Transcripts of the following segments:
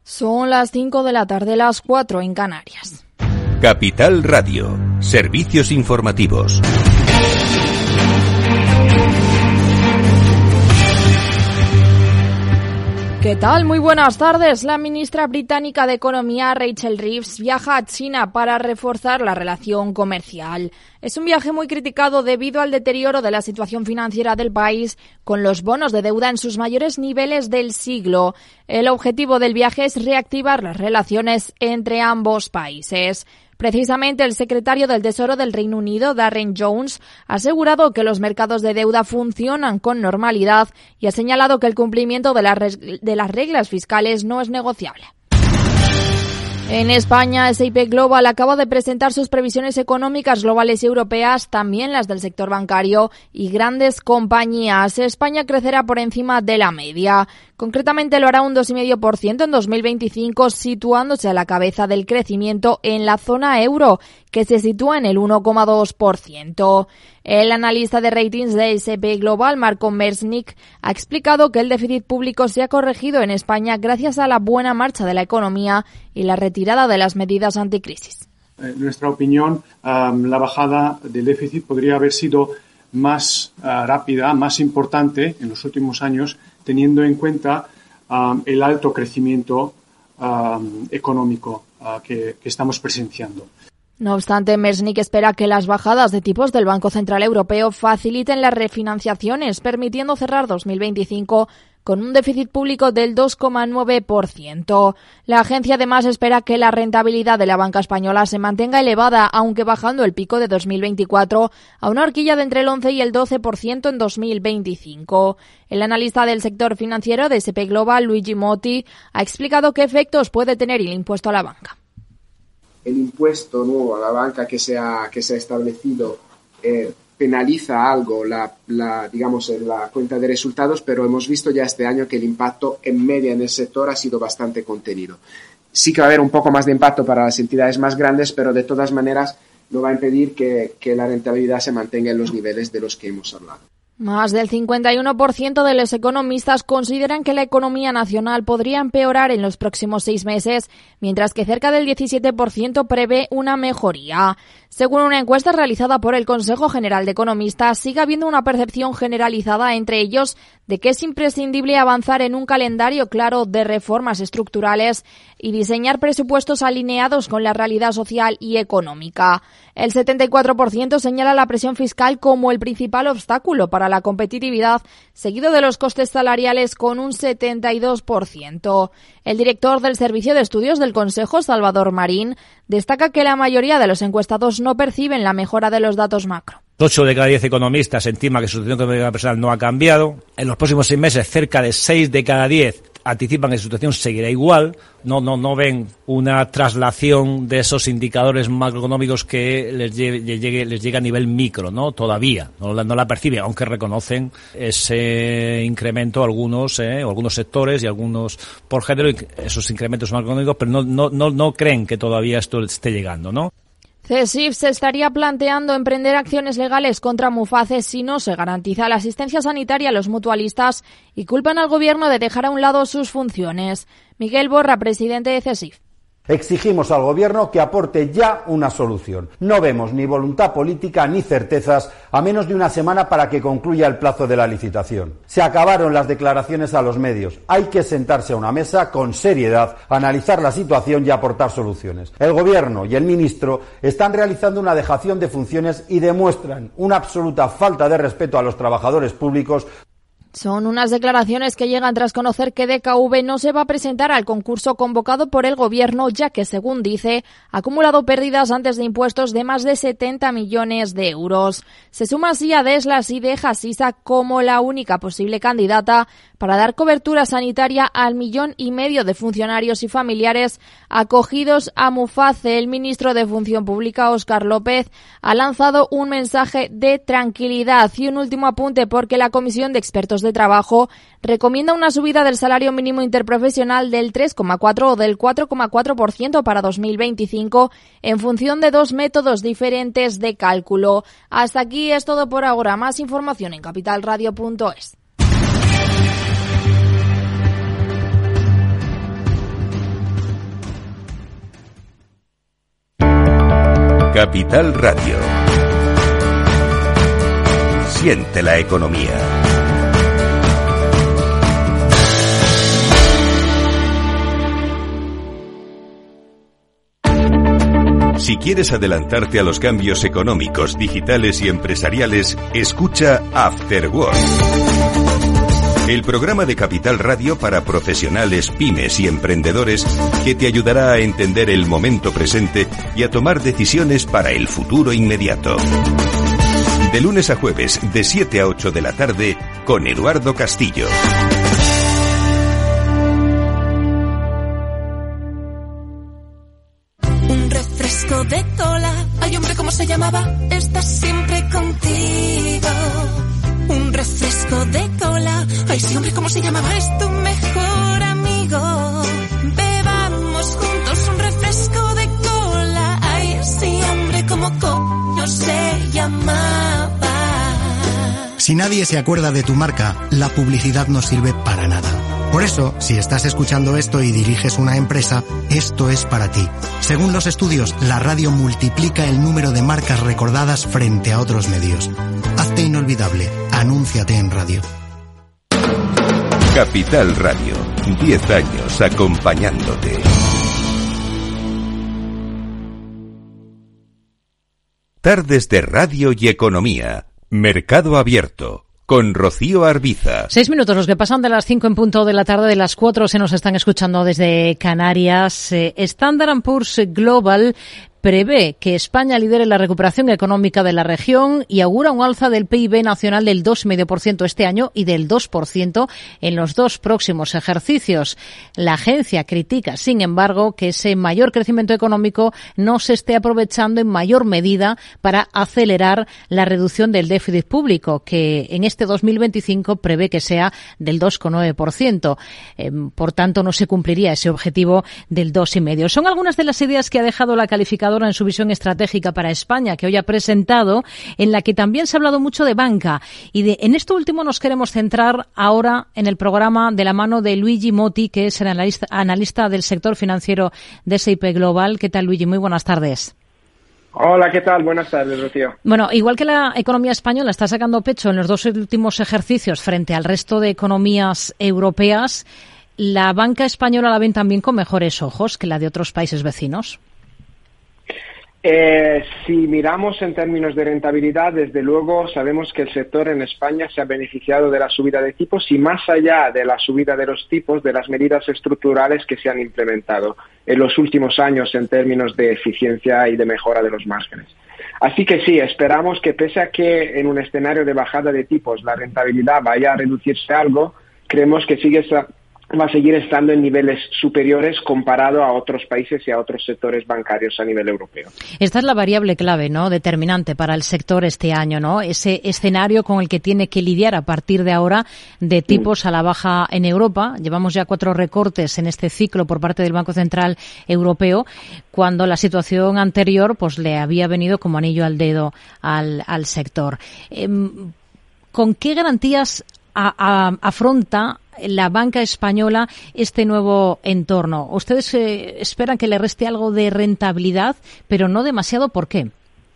Son las 5 de la tarde, las 4 en Canarias. Capital Radio, servicios informativos. ¿Qué tal? Muy buenas tardes. La ministra británica de Economía, Rachel Reeves, viaja a China para reforzar la relación comercial. Es un viaje muy criticado debido al deterioro de la situación financiera del país, con los bonos de deuda en sus mayores niveles del siglo. El objetivo del viaje es reactivar las relaciones entre ambos países. Precisamente el secretario del Tesoro del Reino Unido, Darren Jones, ha asegurado que los mercados de deuda funcionan con normalidad y ha señalado que el cumplimiento de las reglas fiscales no es negociable. En España, S&P Global acaba de presentar sus previsiones económicas globales y europeas, también las del sector bancario y grandes compañías. España crecerá por encima de la media. Concretamente lo hará un 2,5% en 2025, situándose a la cabeza del crecimiento en la zona euro, que se sitúa en el 1,2%. El analista de ratings de S&P Global, Marco Mersnik, ha explicado que el déficit público se ha corregido en España gracias a la buena marcha de la economía y la retirada de las medidas anticrisis. En nuestra opinión, la bajada del déficit podría haber sido más rápida, más importante en los últimos años, teniendo en cuenta el alto crecimiento económico que estamos presenciando. No obstante, Mersnik espera que las bajadas de tipos del Banco Central Europeo faciliten las refinanciaciones, permitiendo cerrar 2025 con un déficit público del 2,9%. La agencia además espera que la rentabilidad de la banca española se mantenga elevada, aunque bajando el pico de 2024 a una horquilla de entre el 11 y el 12% en 2025. El analista del sector financiero de S&P Global, Luigi Motti, ha explicado qué efectos puede tener el impuesto a la banca. El impuesto nuevo a la banca que se ha establecido penaliza algo la cuenta de resultados, pero hemos visto ya este año que el impacto en media en el sector ha sido bastante contenido. Sí que va a haber un poco más de impacto para las entidades más grandes, pero de todas maneras no va a impedir que la rentabilidad se mantenga en los niveles de los que hemos hablado. Más del 51% de los economistas consideran que la economía nacional podría empeorar en los próximos 6 meses, mientras que cerca del 17% prevé una mejoría. Según una encuesta realizada por el Consejo General de Economistas, sigue habiendo una percepción generalizada entre ellos de que es imprescindible avanzar en un calendario claro de reformas estructurales y diseñar presupuestos alineados con la realidad social y económica. El 74% señala la presión fiscal como el principal obstáculo para la competitividad, seguido de los costes salariales con un 72%. El director del Servicio de Estudios del Consejo, Salvador Marín, destaca que la mayoría de los encuestados no perciben la mejora de los datos macro. 8 de cada 10 economistas estiman que su situación económica personal no ha cambiado. En los próximos 6 meses, cerca de 6 de cada 10 anticipan que su situación seguirá igual. No ven una traslación de esos indicadores macroeconómicos que les llegue a nivel micro, ¿no? Todavía no la perciben, aunque reconocen ese incremento algunos sectores y algunos por género, esos incrementos macroeconómicos, pero no creen que todavía esto esté llegando, ¿no? CESIF se estaría planteando emprender acciones legales contra Muface si no se garantiza la asistencia sanitaria a los mutualistas y culpan al gobierno de dejar a un lado sus funciones. Miguel Borra, presidente de CESIF. Exigimos al Gobierno que aporte ya una solución. No vemos ni voluntad política ni certezas a menos de una semana para que concluya el plazo de la licitación. Se acabaron las declaraciones a los medios. Hay que sentarse a una mesa con seriedad, analizar la situación y aportar soluciones. El Gobierno y el ministro están realizando una dejación de funciones y demuestran una absoluta falta de respeto a los trabajadores públicos. Son unas declaraciones que llegan tras conocer que DKV no se va a presentar al concurso convocado por el Gobierno, ya que, según dice, ha acumulado pérdidas antes de impuestos de más de 70 millones de euros. Se suma así a Deslas y deja Sisa como la única posible candidata para dar cobertura sanitaria al 1,5 millones de funcionarios y familiares acogidos a Muface. El ministro de Función Pública, Óscar López, ha lanzado un mensaje de tranquilidad. Y un último apunte, porque la Comisión de Expertos de Trabajo recomienda una subida del salario mínimo interprofesional del 3,4 o del 4,4% para 2025 en función de 2 métodos diferentes de cálculo. Hasta aquí es todo por ahora. Más información en capitalradio.es. Capital Radio. Siente la economía. Si quieres adelantarte a los cambios económicos, digitales y empresariales, escucha After Work. El programa de Capital Radio para profesionales, pymes y emprendedores que te ayudará a entender el momento presente y a tomar decisiones para el futuro inmediato. De lunes a jueves, de 7 a 8 de la tarde, con Eduardo Castillo. De cola, ay hombre, ¿cómo se llamaba? Estás siempre contigo. Un refresco de cola, ay sí hombre, ¿cómo se llamaba? Es tu mejor amigo. Bebamos juntos un refresco de cola, ay sí hombre, ¿cómo coño se llamaba? Si nadie se acuerda de tu marca, la publicidad no sirve para nada. Por eso, si estás escuchando esto y diriges una empresa, esto es para ti. Según los estudios, la radio multiplica el número de marcas recordadas frente a otros medios. Hazte inolvidable. Anúnciate en radio. Capital Radio. 10 años acompañándote. Tardes de Radio y Economía. Mercado Abierto. Con Rocío Arbiza. 6 minutos, los que pasan de las 5 en punto de la tarde, de las 4 se nos están escuchando desde Canarias. Standard & Poor's Global prevé que España lidere la recuperación económica de la región y augura un alza del PIB nacional del 2,5% este año y del 2% en los 2 próximos ejercicios. La agencia critica, sin embargo, que ese mayor crecimiento económico no se esté aprovechando en mayor medida para acelerar la reducción del déficit público, que en este 2025 prevé que sea del 2,9%. Por tanto, no se cumpliría ese objetivo del 2,5%. Son algunas de las ideas que ha dejado la calificadora en su visión estratégica para España, que hoy ha presentado, en la que también se ha hablado mucho de banca. Y en esto último nos queremos centrar ahora en el programa de la mano de Luigi Motti, que es el analista del sector financiero de S&P Global. ¿Qué tal, Luigi? Muy buenas tardes. Hola, ¿qué tal? Buenas tardes, Rocío. Bueno, igual que la economía española está sacando pecho en los 2 últimos ejercicios frente al resto de economías europeas, ¿la banca española la ven también con mejores ojos que la de otros países vecinos? Si miramos en términos de rentabilidad, desde luego sabemos que el sector en España se ha beneficiado de la subida de tipos y, más allá de la subida de los tipos, de las medidas estructurales que se han implementado en los últimos años en términos de eficiencia y de mejora de los márgenes. Así que sí, esperamos que, pese a que en un escenario de bajada de tipos la rentabilidad vaya a reducirse algo, creemos que va a seguir estando en niveles superiores comparado a otros países y a otros sectores bancarios a nivel europeo. Esta es la variable clave, ¿no?, determinante para el sector este año, ¿no? Ese escenario con el que tiene que lidiar a partir de ahora de tipos a la baja en Europa. Llevamos ya 4 recortes en este ciclo por parte del Banco Central Europeo, cuando la situación anterior pues le había venido como anillo al dedo al sector. ¿Con qué garantías afronta la banca española este nuevo entorno? ¿Ustedes esperan que le reste algo de rentabilidad, pero no demasiado? ¿Por qué?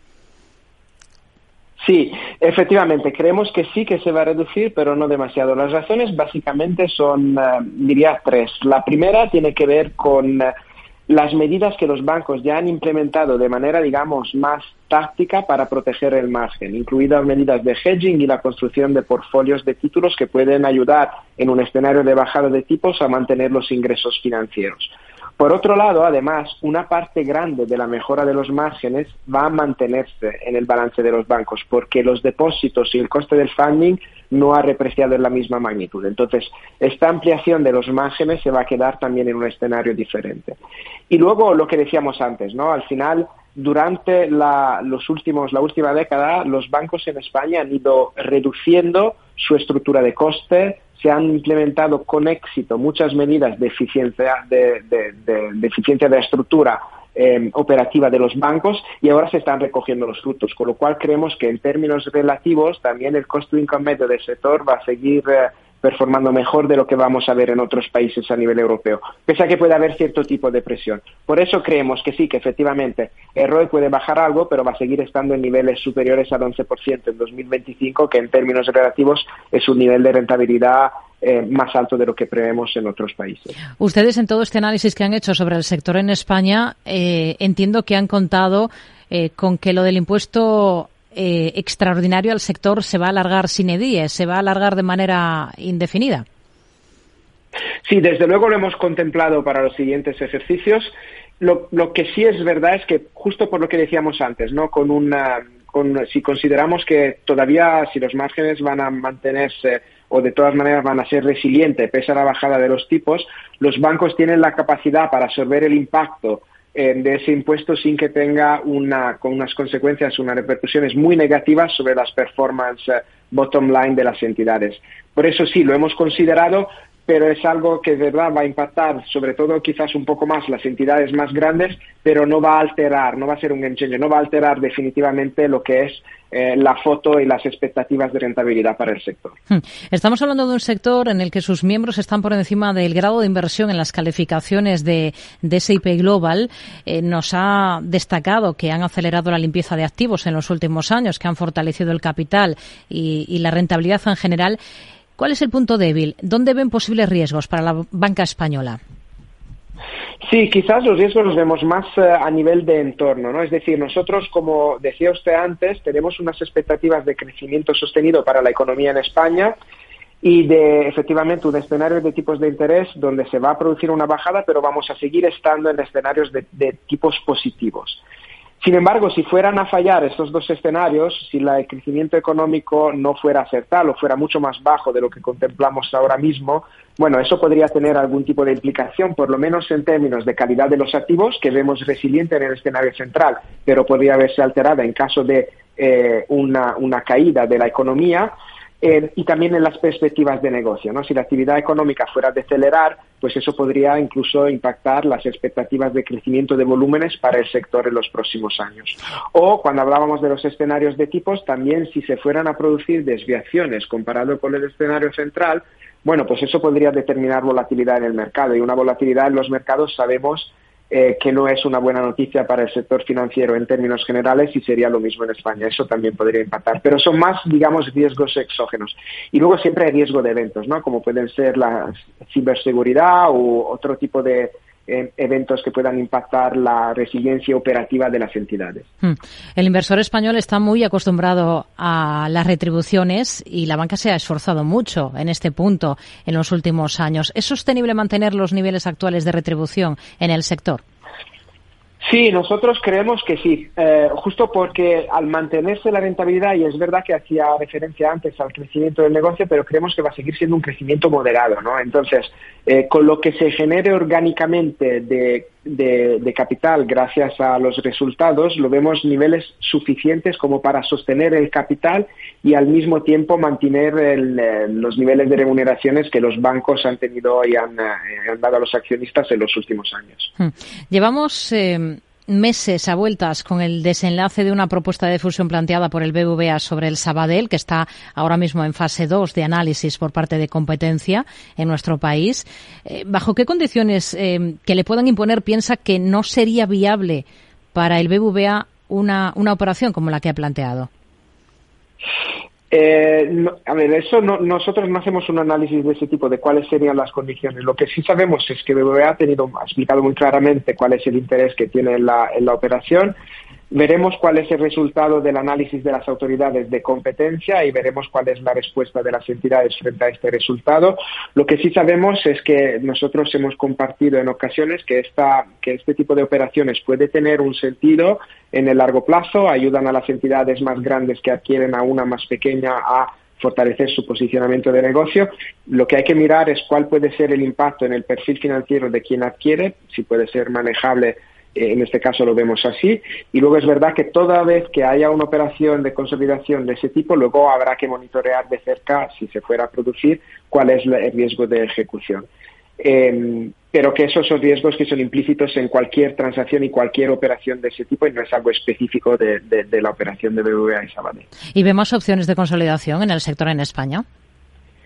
Sí, efectivamente, creemos que sí que se va a reducir, pero no demasiado. Las razones básicamente son, diría, 3. La primera tiene que ver con las medidas que los bancos ya han implementado de manera, digamos, más táctica para proteger el margen, incluidas medidas de hedging y la construcción de portfolios de títulos que pueden ayudar en un escenario de bajada de tipos a mantener los ingresos financieros. Por otro lado, además, una parte grande de la mejora de los márgenes va a mantenerse en el balance de los bancos, porque los depósitos y el coste del funding no ha repreciado en la misma magnitud. Entonces, esta ampliación de los márgenes se va a quedar también en un escenario diferente. Y luego, lo que decíamos antes, ¿no? Al final, durante la última década, los bancos en España han ido reduciendo su estructura de coste. Se han implementado con éxito muchas medidas de eficiencia de eficiencia de la estructura operativa de los bancos, y ahora se están recogiendo los frutos, con lo cual creemos que en términos relativos también el cost to income medio del sector va a seguir performando mejor de lo que vamos a ver en otros países a nivel europeo, pese a que puede haber cierto tipo de presión. Por eso creemos que sí, que efectivamente el ROE puede bajar algo, pero va a seguir estando en niveles superiores al 11% en 2025, que en términos relativos es un nivel de rentabilidad más alto de lo que prevemos en otros países. Ustedes, en todo este análisis que han hecho sobre el sector en España, entiendo que han contado con que lo del impuesto extraordinario al sector se va a alargar sine die, se va a alargar de manera indefinida. Sí, desde luego lo hemos contemplado para los siguientes ejercicios. Lo que sí es verdad es que, justo por lo que decíamos antes, ¿no? Si consideramos que todavía, si los márgenes van a mantenerse o de todas maneras van a ser resilientes pese a la bajada de los tipos, los bancos tienen la capacidad para absorber el impacto de ese impuesto sin que tenga con unas consecuencias, unas repercusiones muy negativas sobre las performance bottom line de las entidades. Por eso sí, lo hemos considerado, pero es algo que de verdad va a impactar, sobre todo quizás un poco más las entidades más grandes, pero no va a alterar, no va a ser un game changer, no va a alterar definitivamente lo que es la foto y las expectativas de rentabilidad para el sector. Estamos hablando de un sector en el que sus miembros están por encima del grado de inversión en las calificaciones de S&P Global. Nos ha destacado que han acelerado la limpieza de activos en los últimos años, que han fortalecido el capital y la rentabilidad en general. ¿Cuál es el punto débil? ¿Dónde ven posibles riesgos para la banca española? Sí, quizás los riesgos los vemos más a nivel de entorno, ¿no? Es decir, nosotros, como decía usted antes, tenemos unas expectativas de crecimiento sostenido para la economía en España y de, efectivamente, un escenario de tipos de interés donde se va a producir una bajada, pero vamos a seguir estando en escenarios de tipos positivos. Sin embargo, si fueran a fallar estos dos escenarios, si el crecimiento económico no fuera a ser tal o fuera mucho más bajo de lo que contemplamos ahora mismo, bueno, eso podría tener algún tipo de implicación, por lo menos en términos de calidad de los activos, que vemos resiliente en el escenario central, pero podría verse alterada en caso de una caída de la economía. Y también en las perspectivas de negocio, ¿no? Si la actividad económica fuera a decelerar, pues eso podría incluso impactar las expectativas de crecimiento de volúmenes para el sector en los próximos años. O, cuando hablábamos de los escenarios de tipos, también si se fueran a producir desviaciones comparado con el escenario central, bueno, pues eso podría determinar volatilidad en el mercado. Y una volatilidad en los mercados sabemos que no es una buena noticia para el sector financiero en términos generales y sería lo mismo en España. Eso también podría impactar. Pero son más, digamos, riesgos exógenos. Y luego siempre hay riesgo de eventos, ¿no? Como pueden ser la ciberseguridad u otro tipo de eventos que puedan impactar la resiliencia operativa de las entidades. El inversor español está muy acostumbrado a las retribuciones y la banca se ha esforzado mucho en este punto en los últimos años. ¿Es sostenible mantener los niveles actuales de retribución en el sector? Sí, nosotros creemos que sí, justo porque al mantenerse la rentabilidad, y es verdad que hacía referencia antes al crecimiento del negocio, pero creemos que va a seguir siendo un crecimiento moderado, ¿no? Entonces, con lo que se genere orgánicamente de capital gracias a los resultados, lo vemos niveles suficientes como para sostener el capital y al mismo tiempo mantener los niveles de remuneraciones que los bancos han tenido y han dado a los accionistas en los últimos años. Llevamos meses a vueltas con el desenlace de una propuesta de fusión planteada por el BBVA sobre el Sabadell, que está ahora mismo en fase 2 de análisis por parte de competencia en nuestro país. ¿Bajo qué condiciones que le puedan imponer piensa que no sería viable para el BBVA una operación como la que ha planteado? Nosotros no hacemos un análisis de ese tipo, de cuáles serían las condiciones. Lo que sí sabemos es que BBVA ha explicado muy claramente cuál es el interés que tiene en la operación. Veremos cuál es el resultado del análisis de las autoridades de competencia y veremos cuál es la respuesta de las entidades frente a este resultado. Lo que sí sabemos es que nosotros hemos compartido en ocasiones que este tipo de operaciones puede tener un sentido en el largo plazo, ayudan a las entidades más grandes que adquieren a una más pequeña a fortalecer su posicionamiento de negocio. Lo que hay que mirar es cuál puede ser el impacto en el perfil financiero de quien adquiere, si puede ser manejable. En este caso lo vemos así, y luego es verdad que toda vez que haya una operación de consolidación de ese tipo, luego habrá que monitorear de cerca, si se fuera a producir, cuál es el riesgo de ejecución. Pero que esos son riesgos que son implícitos en cualquier transacción y cualquier operación de ese tipo y no es algo específico de la operación de BBVA y Sabadell. ¿Y ve más opciones de consolidación en el sector en España?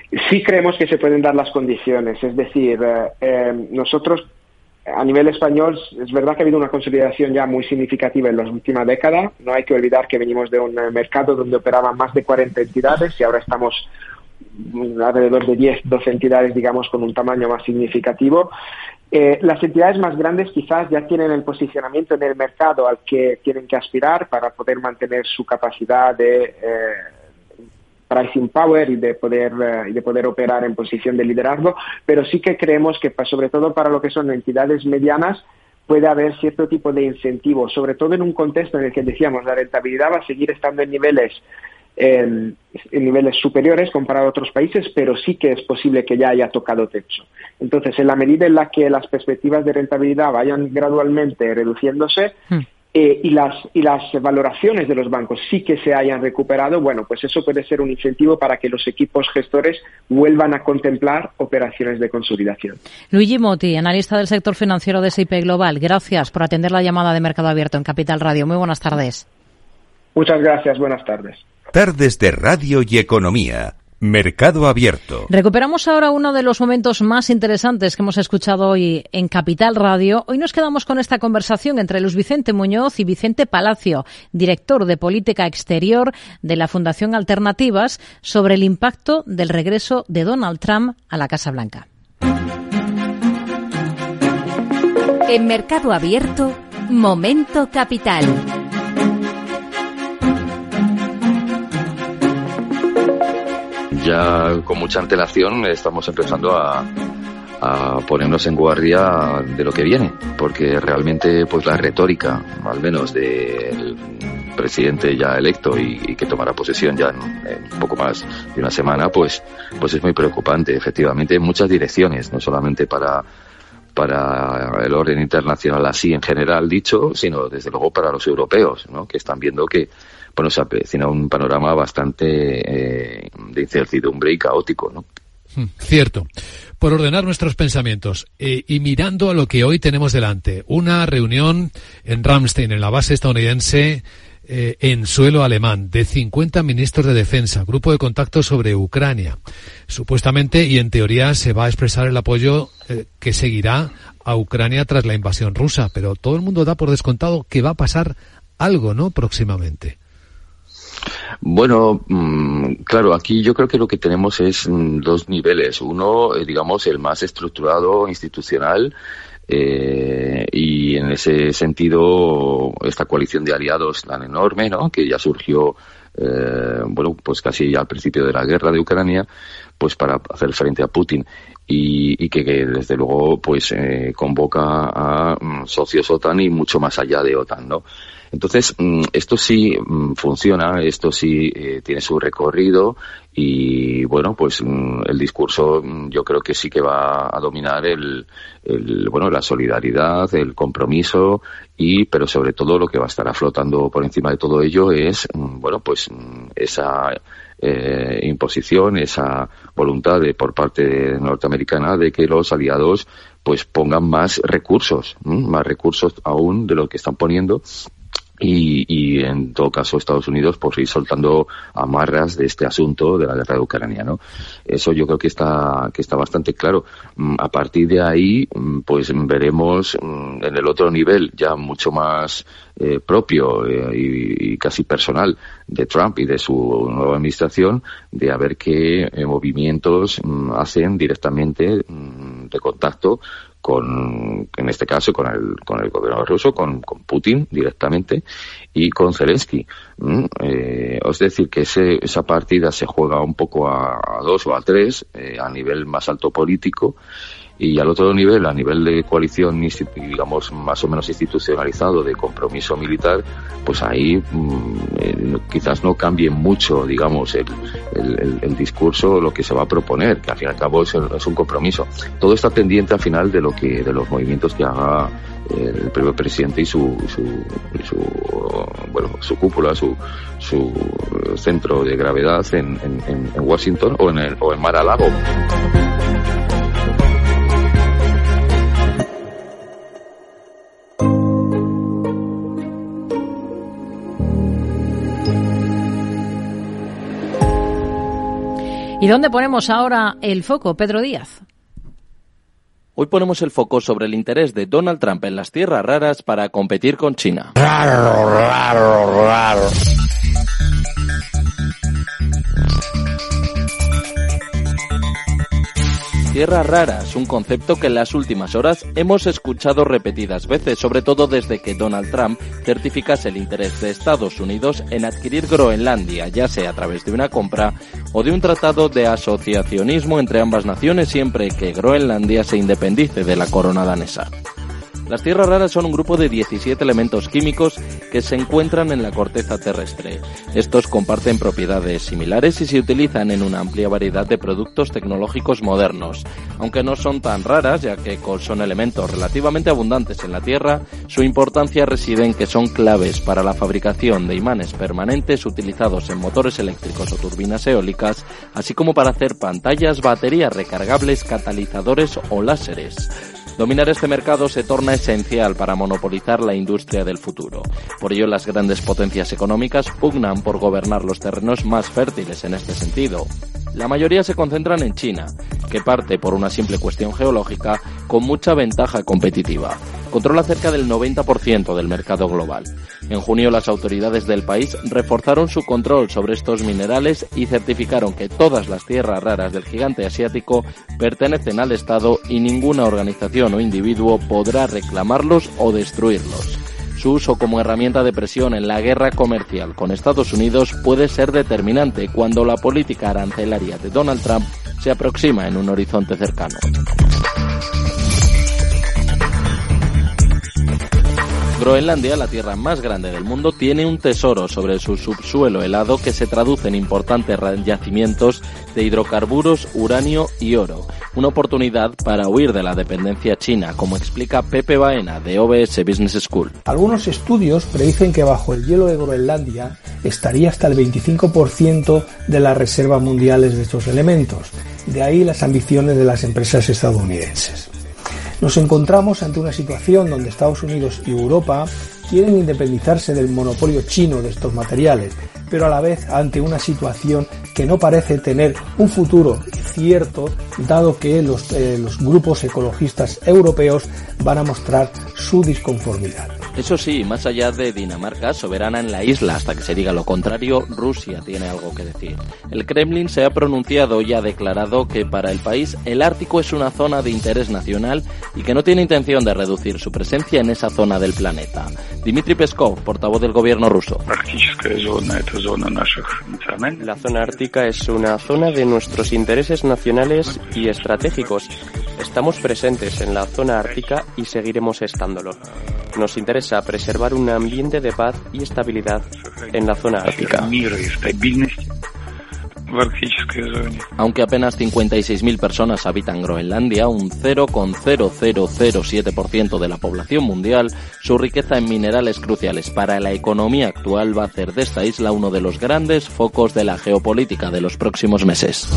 Sí creemos que se pueden dar las condiciones, es decir, nosotros a nivel español es verdad que ha habido una consolidación ya muy significativa en la última década. No hay que olvidar que venimos de un mercado donde operaban más de 40 entidades y ahora estamos alrededor de 10, 12 entidades, digamos, con un tamaño más significativo. Las entidades más grandes quizás ya tienen el posicionamiento en el mercado al que tienen que aspirar para poder mantener su capacidad de pricing power y de poder operar en posición de liderazgo, pero sí que creemos que sobre todo para lo que son entidades medianas puede haber cierto tipo de incentivo, sobre todo en un contexto en el que decíamos la rentabilidad va a seguir estando en niveles superiores comparado a otros países, pero sí que es posible que ya haya tocado techo. Entonces, en la medida en la que las perspectivas de rentabilidad vayan gradualmente reduciéndose, y las valoraciones de los bancos sí que se hayan recuperado, bueno, pues eso puede ser un incentivo para que los equipos gestores vuelvan a contemplar operaciones de consolidación. Luigi Motti, analista del sector financiero de S&P Global, gracias por atender la llamada de Mercado Abierto en Capital Radio. Muy buenas tardes. Muchas gracias, buenas tardes. Tardes de Radio y Economía. Mercado Abierto. Recuperamos ahora uno de los momentos más interesantes que hemos escuchado hoy en Capital Radio. Hoy nos quedamos con esta conversación entre Luis Vicente Muñoz y Vicente Palacio, director de Política Exterior de la Fundación Alternativas, sobre el impacto del regreso de Donald Trump a la Casa Blanca. En Mercado Abierto, Momento Capital. Ya con mucha antelación estamos empezando a ponernos en guardia de lo que viene, porque realmente pues la retórica, al menos del presidente ya electo y que tomará posesión ya en poco más de una semana, pues es muy preocupante, efectivamente, en muchas direcciones, no solamente para el orden internacional así en general dicho, sino desde luego para los europeos, ¿no? Que están viendo que se avecina un panorama bastante de incertidumbre y caótico, ¿no? Cierto. Por ordenar nuestros pensamientos y mirando a lo que hoy tenemos delante, una reunión en Ramstein, en la base estadounidense, en suelo alemán, de 50 ministros de defensa, grupo de contacto sobre Ucrania. Supuestamente y en teoría se va a expresar el apoyo que seguirá a Ucrania tras la invasión rusa, pero todo el mundo da por descontado que va a pasar algo, ¿no?, próximamente. Bueno, claro, aquí yo creo que lo que tenemos es dos niveles. Uno, digamos, el más estructurado, institucional, y en ese sentido esta coalición de aliados tan enorme, ¿no?, que ya surgió, pues casi al principio de la guerra de Ucrania, pues para hacer frente a Putin. Y que desde luego pues convoca a socios OTAN y mucho más allá de OTAN, ¿no? Entonces, esto sí funciona, esto sí tiene su recorrido y, bueno, pues el discurso yo creo que sí que va a dominar la solidaridad, el compromiso pero sobre todo lo que va a estar flotando por encima de todo ello es, esa imposición, esa voluntad por parte norteamericana de que los aliados pues pongan más recursos aún de lo que están poniendo. Y en todo caso Estados Unidos por ir soltando amarras de este asunto de la guerra de Ucrania, ¿no? Eso yo creo que está bastante claro. A partir de ahí pues veremos en el otro nivel ya mucho más propio y casi personal de Trump y de su nueva administración, de a ver qué movimientos hacen directamente de contacto en este caso con el gobierno ruso, con Putin directamente y con Zelensky. Es decir, que esa partida se juega un poco a 2 o a 3 a nivel más alto político, y al otro nivel, a nivel de coalición, digamos, más o menos institucionalizado, de compromiso militar, pues ahí quizás no cambie mucho, digamos, el discurso, lo que se va a proponer, que al fin y al cabo es un compromiso. Todo está pendiente al final de los movimientos que haga el primer presidente y su cúpula, su centro de gravedad en Washington o en Mar-a-Lago. Y ¿Y dónde ponemos ahora el foco, Pedro Díaz? Hoy ponemos el foco sobre el interés de Donald Trump en las tierras raras para competir con China. Raro. Tierras raras, un concepto que en las últimas horas hemos escuchado repetidas veces, sobre todo desde que Donald Trump certificase el interés de Estados Unidos en adquirir Groenlandia, ya sea a través de una compra o de un tratado de asociacionismo entre ambas naciones, siempre que Groenlandia se independice de la corona danesa. Las tierras raras son un grupo de 17 elementos químicos que se encuentran en la corteza terrestre. Estos comparten propiedades similares y se utilizan en una amplia variedad de productos tecnológicos modernos. Aunque no son tan raras, ya que son elementos relativamente abundantes en la Tierra, su importancia reside en que son claves para la fabricación de imanes permanentes utilizados en motores eléctricos o turbinas eólicas, así como para hacer pantallas, baterías recargables, catalizadores o láseres. Dominar este mercado se torna esencial para monopolizar la industria del futuro. Por ello, las grandes potencias económicas pugnan por gobernar los terrenos más fértiles en este sentido. La mayoría se concentran en China, que parte por una simple cuestión geológica con mucha ventaja competitiva. Controla cerca del 90% del mercado global. En junio, las autoridades del país reforzaron su control sobre estos minerales y certificaron que todas las tierras raras del gigante asiático pertenecen al Estado y ninguna organización o individuo podrá reclamarlos o destruirlos. Su uso como herramienta de presión en la guerra comercial con Estados Unidos puede ser determinante cuando la política arancelaria de Donald Trump se aproxima en un horizonte cercano. Groenlandia, la tierra más grande del mundo, tiene un tesoro sobre su subsuelo helado que se traduce en importantes yacimientos de hidrocarburos, uranio y oro. Una oportunidad para huir de la dependencia china, como explica Pepe Baena, de OBS Business School. Algunos estudios predicen que bajo el hielo de Groenlandia estaría hasta el 25% de las reservas mundiales de estos elementos. De ahí las ambiciones de las empresas estadounidenses. Nos encontramos ante una situación donde Estados Unidos y Europa quieren independizarse del monopolio chino de estos materiales, pero a la vez ante una situación que no parece tener un futuro cierto, dado que los grupos ecologistas europeos van a mostrar su disconformidad. Eso sí, más allá de Dinamarca, soberana en la isla hasta que se diga lo contrario, Rusia tiene algo que decir. El Kremlin se ha pronunciado y ha declarado que para el país el Ártico es una zona de interés nacional y que no tiene intención de reducir su presencia en esa zona del planeta. Dmitry Peskov, portavoz del gobierno ruso. La zona ártica es una zona de nuestros intereses nacionales y estratégicos. Estamos presentes en la zona ártica y seguiremos estándolo. Nos interesa preservar un ambiente de paz y estabilidad en la zona ártica. Aunque apenas 56.000 personas habitan Groenlandia, un 0,0007% de la población mundial, su riqueza en minerales cruciales para la economía actual va a hacer de esta isla uno de los grandes focos de la geopolítica de los próximos meses.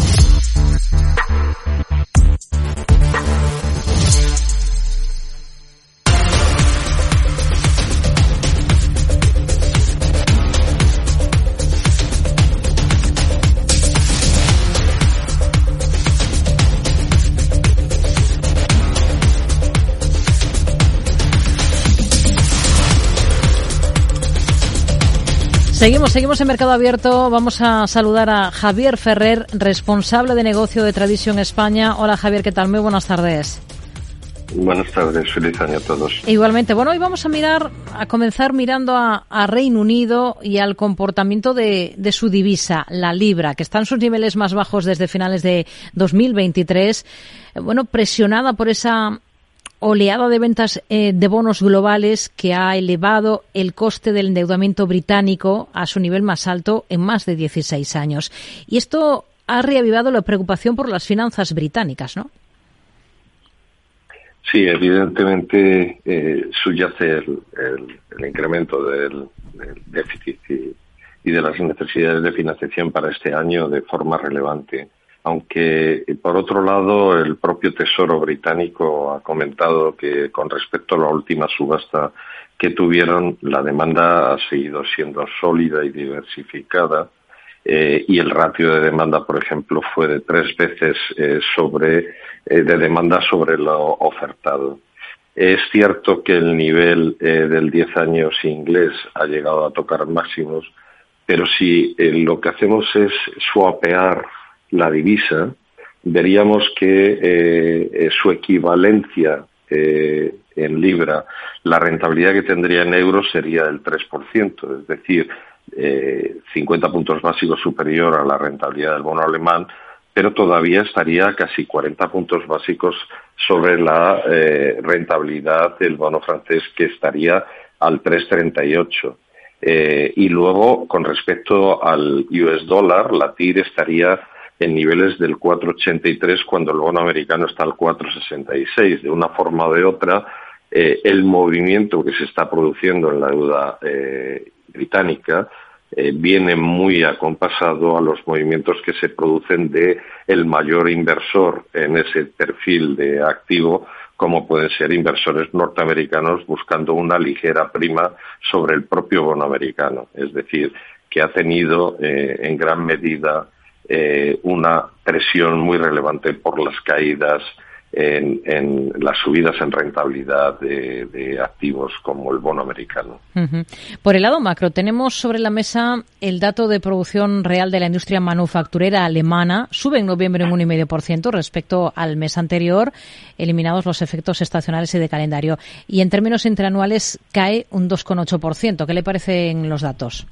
Seguimos en Mercado Abierto. Vamos a saludar a Javier Ferrer, responsable de negocio de Tradition España. Hola Javier, ¿qué tal? Muy buenas tardes. Buenas tardes, feliz año a todos. Igualmente. Bueno, hoy vamos a comenzar mirando a Reino Unido y al comportamiento de su divisa, la libra, que está en sus niveles más bajos desde finales de 2023. Bueno, presionada por esa oleada de ventas de bonos globales que ha elevado el coste del endeudamiento británico a su nivel más alto en más de 16 años. Y esto ha reavivado la preocupación por las finanzas británicas, ¿no? Sí, evidentemente subyace el incremento del déficit y de las necesidades de financiación para este año de forma relevante. Aunque, por otro lado, el propio Tesoro británico ha comentado que con respecto a la última subasta que tuvieron, la demanda ha seguido siendo sólida y diversificada y el ratio de demanda, por ejemplo, fue de 3 veces de demanda sobre lo ofertado. Es cierto que el nivel del 10 años inglés ha llegado a tocar máximos, pero si lo que hacemos es swapear la divisa, veríamos que su equivalencia en libra, la rentabilidad que tendría en euros sería del 3%, es decir, 50 puntos básicos superior a la rentabilidad del bono alemán, pero todavía estaría casi 40 puntos básicos sobre la rentabilidad del bono francés, que estaría al 3,38. Y luego, con respecto al US dólar, la TIR estaría en niveles del 4,83 cuando el bono americano está al 4,66. De una forma o de otra, el movimiento que se está produciendo en la deuda británica viene muy acompasado a los movimientos que se producen de el mayor inversor en ese perfil de activo, como pueden ser inversores norteamericanos buscando una ligera prima sobre el propio bono americano. Es decir, que ha tenido en gran medida una presión muy relevante por las caídas en las subidas en rentabilidad de activos como el bono americano. Uh-huh. Por el lado macro, tenemos sobre la mesa el dato de producción real de la industria manufacturera alemana. Sube en noviembre un 1,5% respecto al mes anterior, eliminados los efectos estacionales y de calendario. Y en términos interanuales cae un 2,8%. ¿Qué le parecen los datos?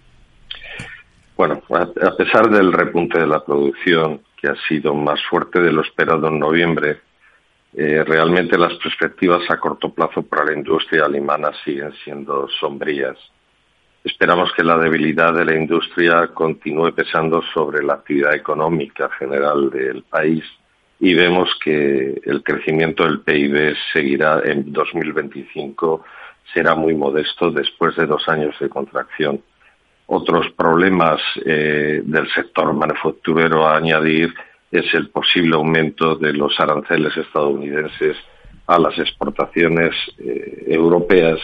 Bueno, a pesar del repunte de la producción, que ha sido más fuerte de lo esperado en noviembre, realmente las perspectivas a corto plazo para la industria alemana siguen siendo sombrías. Esperamos que la debilidad de la industria continúe pesando sobre la actividad económica general del país y vemos que el crecimiento del PIB seguirá en 2025, será muy modesto después de 2 años de contracción. Otros problemas del sector manufacturero a añadir es el posible aumento de los aranceles estadounidenses a las exportaciones europeas,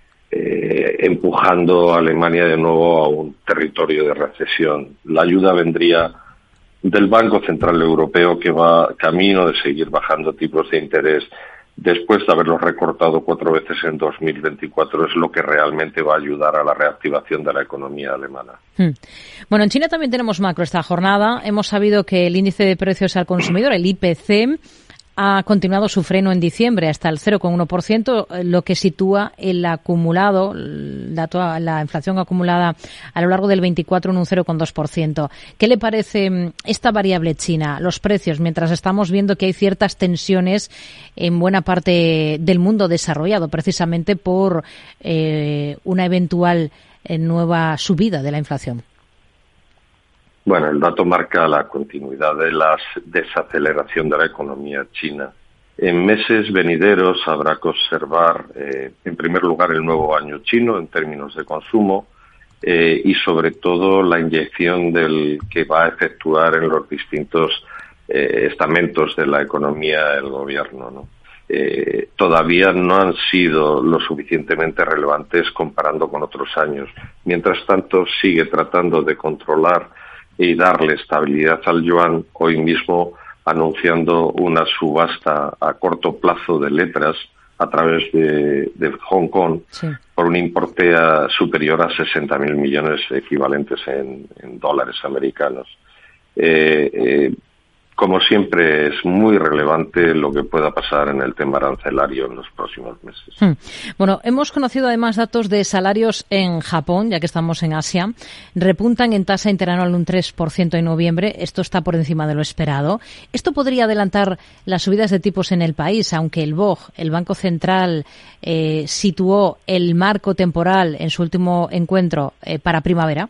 empujando a Alemania de nuevo a un territorio de recesión. La ayuda vendría del Banco Central Europeo, que va camino de seguir bajando tipos de interés después de haberlos recortado 4 veces en 2024, es lo que realmente va a ayudar a la reactivación de la economía alemana. Bueno, en China también tenemos macro esta jornada. Hemos sabido que el índice de precios al consumidor, el IPC, ha continuado su freno en diciembre hasta el 0,1%, lo que sitúa el acumulado, la inflación acumulada a lo largo del 24 en un 0,2%. ¿Qué le parece esta variable china, los precios, mientras estamos viendo que hay ciertas tensiones en buena parte del mundo desarrollado, precisamente por una eventual nueva subida de la inflación? Bueno, el dato marca la continuidad de la desaceleración de la economía china. En meses venideros habrá que observar, en primer lugar, el nuevo año chino en términos de consumo y, sobre todo, la inyección que va a efectuar en los distintos estamentos de la economía el gobierno, ¿no? Todavía no han sido lo suficientemente relevantes comparando con otros años. Mientras tanto, sigue tratando de controlar y darle estabilidad al yuan, hoy mismo anunciando una subasta a corto plazo de letras a través de Hong Kong, sí, por un importe superior a 60.000 millones equivalentes en dólares americanos. Como siempre, es muy relevante lo que pueda pasar en el tema arancelario en los próximos meses. Bueno, hemos conocido además datos de salarios en Japón, ya que estamos en Asia. Repuntan en tasa interanual un 3% en noviembre. Esto está por encima de lo esperado. Esto podría adelantar las subidas de tipos en el país, aunque el BOJ, el Banco Central, situó el marco temporal en su último encuentro para primavera.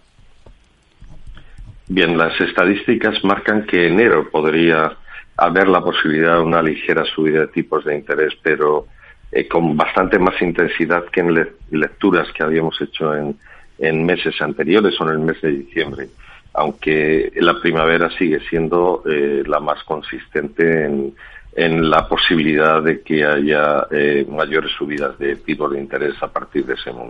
Bien, las estadísticas marcan que enero podría haber la posibilidad de una ligera subida de tipos de interés, pero con bastante más intensidad que en lecturas que habíamos hecho en meses anteriores o en el mes de diciembre, aunque la primavera sigue siendo la más consistente en la posibilidad de que haya mayores subidas de tipos de interés a partir de ese momento.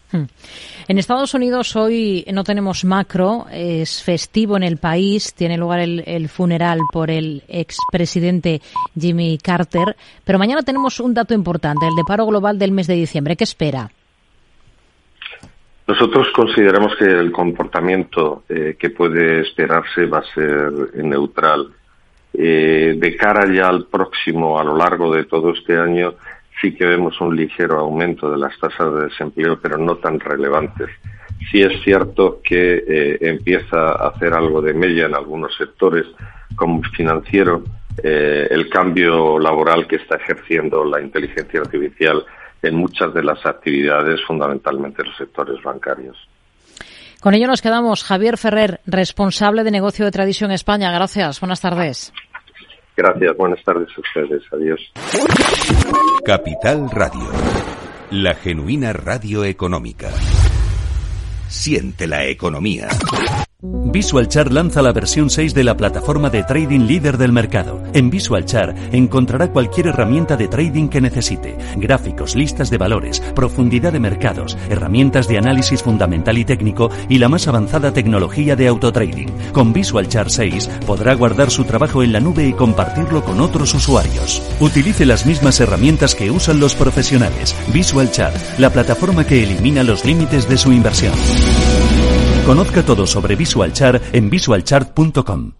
En Estados Unidos hoy no tenemos macro, es festivo en el país, tiene lugar el funeral por el expresidente Jimmy Carter, pero mañana tenemos un dato importante, el de paro global del mes de diciembre. ¿Qué espera? Nosotros consideramos que el comportamiento que puede esperarse va a ser neutral. De cara ya al próximo, a lo largo de todo este año, sí que vemos un ligero aumento de las tasas de desempleo, pero no tan relevantes. Sí es cierto que empieza a hacer algo de mella en algunos sectores, como financiero, el cambio laboral que está ejerciendo la inteligencia artificial en muchas de las actividades, fundamentalmente en los sectores bancarios. Con ello nos quedamos. Javier Ferrer, responsable de negocio de Tradition España. Gracias. Buenas tardes. Gracias. Buenas tardes a ustedes. Adiós. Capital Radio, la genuina radio económica. Siente la economía. VisualChart lanza la versión 6 de la plataforma de trading líder del mercado. En VisualChart encontrará cualquier herramienta de trading que necesite. Gráficos, listas de valores, profundidad de mercados, herramientas de análisis fundamental y técnico y la más avanzada tecnología de autotrading. Con VisualChart 6 podrá guardar su trabajo en la nube y compartirlo con otros usuarios. Utilice las mismas herramientas que usan los profesionales. VisualChart, la plataforma que elimina los límites de su inversión. Conozca todo sobre VisualChart en visualchart.com.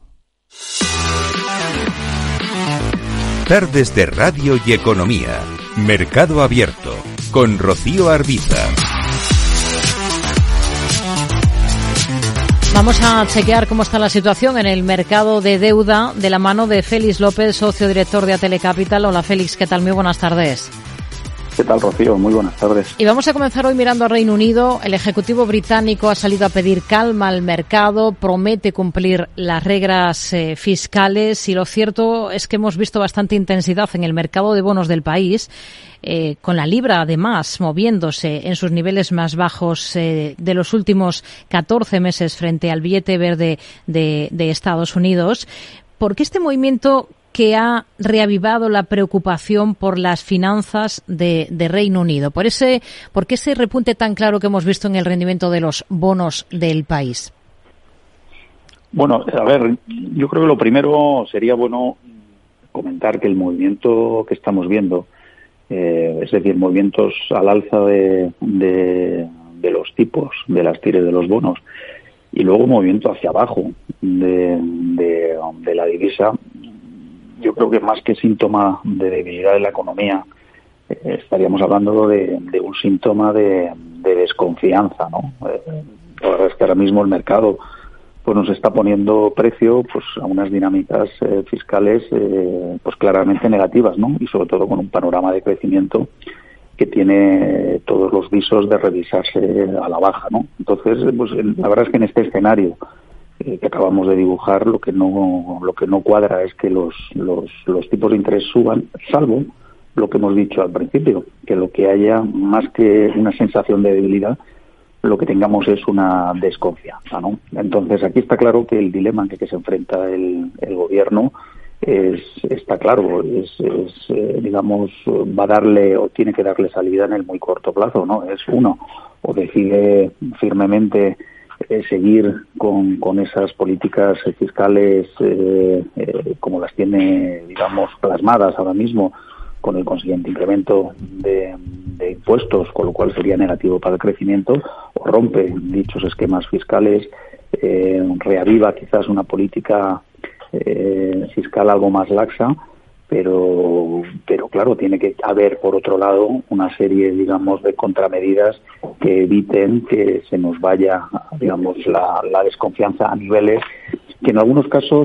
Tardes de Radio y Economía. Mercado Abierto. Con Rocío Arbiza. Vamos a chequear cómo está la situación en el mercado de deuda de la mano de Félix López, socio director de Atele Capital. Hola Félix, ¿qué tal? Muy buenas tardes. ¿Qué tal, Rocío? Muy buenas tardes. Y vamos a comenzar hoy mirando al Reino Unido. El Ejecutivo británico ha salido a pedir calma al mercado, promete cumplir las reglas fiscales y lo cierto es que hemos visto bastante intensidad en el mercado de bonos del país, con la libra además moviéndose en sus niveles más bajos de los últimos 14 meses frente al billete verde de Estados Unidos. ¿Por qué este movimiento que ha reavivado la preocupación por las finanzas de Reino Unido? ¿Por qué ese repunte tan claro que hemos visto en el rendimiento de los bonos del país? Bueno, a ver, yo creo que lo primero sería bueno comentar que el movimiento que estamos viendo, es decir, movimientos al alza de los tipos, de las tires de los bonos, y luego movimiento hacia abajo de la divisa, yo creo que más que síntoma de debilidad de la economía, estaríamos hablando de un síntoma de desconfianza, ¿no? La verdad es que ahora mismo el mercado pues nos está poniendo precio pues a unas dinámicas fiscales pues claramente negativas, ¿no? Y sobre todo con un panorama de crecimiento que tiene todos los visos de revisarse a la baja, ¿no? Entonces, pues la verdad es que en este escenario que acabamos de dibujar, lo que no cuadra es que los tipos de interés suban, salvo lo que hemos dicho al principio, que lo que haya, más que una sensación de debilidad, lo que tengamos es una desconfianza, ¿no? Entonces aquí está claro que el dilema en que se enfrenta el gobierno está claro, digamos, va a darle o tiene que darle salida en el muy corto plazo, ¿no? Es uno, o decide firmemente seguir con esas políticas fiscales como las tiene, digamos, plasmadas ahora mismo, con el consiguiente incremento de impuestos, con lo cual sería negativo para el crecimiento, o rompe dichos esquemas fiscales, reaviva quizás una política fiscal algo más laxa, pero claro, tiene que haber, por otro lado, una serie, digamos, de contramedidas que eviten que se nos vaya, digamos, la desconfianza a niveles que en algunos casos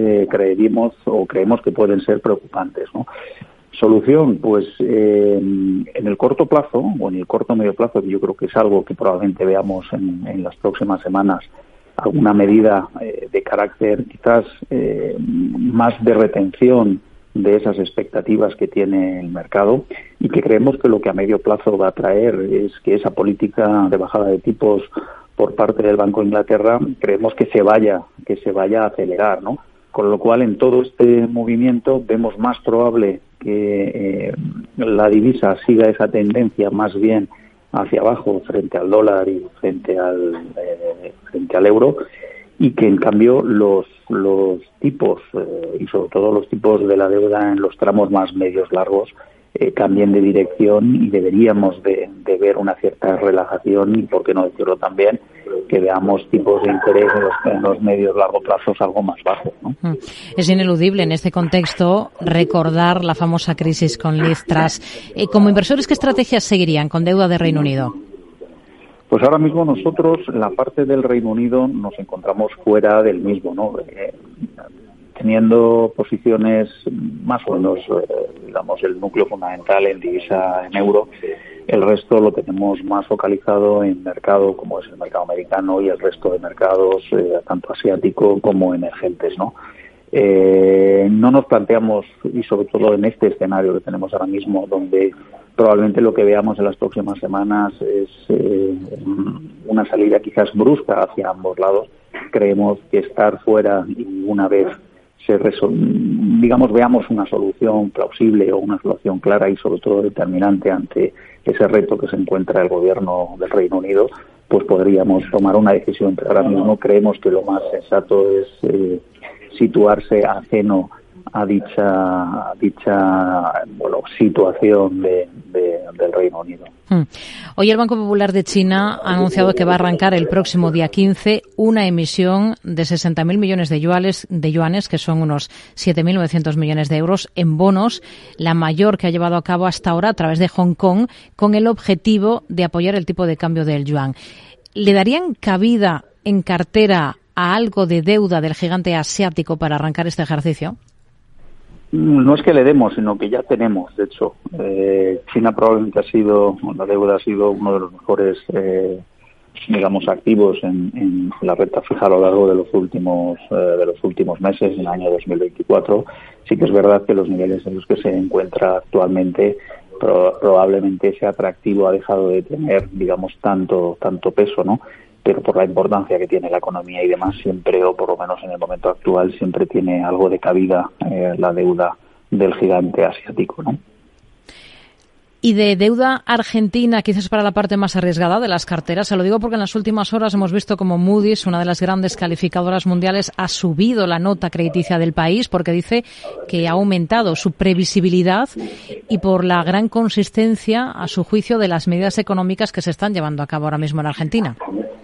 creemos que pueden ser preocupantes, ¿no? Solución, pues en el corto plazo, o en el corto medio plazo, que yo creo que es algo que probablemente veamos en las próximas semanas, alguna medida de carácter quizás más de retención de esas expectativas que tiene el mercado, y que creemos que lo que a medio plazo va a traer es que esa política de bajada de tipos por parte del Banco de Inglaterra, creemos que se vaya a acelerar, ¿no? Con lo cual, en todo este movimiento vemos más probable que la divisa siga esa tendencia más bien hacia abajo frente al dólar y frente al euro, y que en cambio los tipos y sobre todo los tipos de la deuda en los tramos más medios largos cambien de dirección, y deberíamos de ver una cierta relajación, y por qué no decirlo también, que veamos tipos de interés en los medios largo plazos algo más bajos, ¿no? Es ineludible en este contexto recordar la famosa crisis con Liz Truss. Como inversores, ¿qué estrategias seguirían con deuda de Reino Unido? Pues ahora mismo nosotros, la parte del Reino Unido, nos encontramos fuera del mismo, ¿no? Teniendo posiciones más o menos, digamos, el núcleo fundamental en divisa en euro, el resto lo tenemos más focalizado en mercado como es el mercado americano y el resto de mercados, tanto asiático como emergentes, ¿no? No nos planteamos, y sobre todo en este escenario que tenemos ahora mismo, donde probablemente lo que veamos en las próximas semanas es una salida quizás brusca hacia ambos lados. Creemos que estar fuera, y una vez veamos una solución plausible o una solución clara y sobre todo determinante ante ese reto que se encuentra el gobierno del Reino Unido, pues podríamos tomar una decisión. Pero ahora mismo creemos que lo más sensato es situarse ajeno a dicha situación del Reino Unido. Hoy el Banco Popular de China ha anunciado que va a arrancar el próximo día 15 una emisión de 60.000 millones de yuanes, que son unos 7.900 millones de euros, en bonos, la mayor que ha llevado a cabo hasta ahora a través de Hong Kong, con el objetivo de apoyar el tipo de cambio del yuan. ¿Le darían cabida en cartera a algo de deuda del gigante asiático para arrancar este ejercicio? No es que le demos, sino que ya tenemos. De hecho, China probablemente la deuda ha sido uno de los mejores, activos en la renta fija a lo largo de los últimos meses, en el año 2024. Sí que es verdad que los niveles en los que se encuentra actualmente, probablemente ese atractivo ha dejado de tener, tanto peso, ¿no? Pero por la importancia que tiene la economía y demás, siempre, o por lo menos en el momento actual, siempre tiene algo de cabida la deuda del gigante asiático, ¿no? Y de deuda argentina, quizás para la parte más arriesgada de las carteras. Se lo digo porque en las últimas horas hemos visto como Moody's, una de las grandes calificadoras mundiales, ha subido la nota crediticia del país porque dice que ha aumentado su previsibilidad y por la gran consistencia, a su juicio, de las medidas económicas que se están llevando a cabo ahora mismo en Argentina.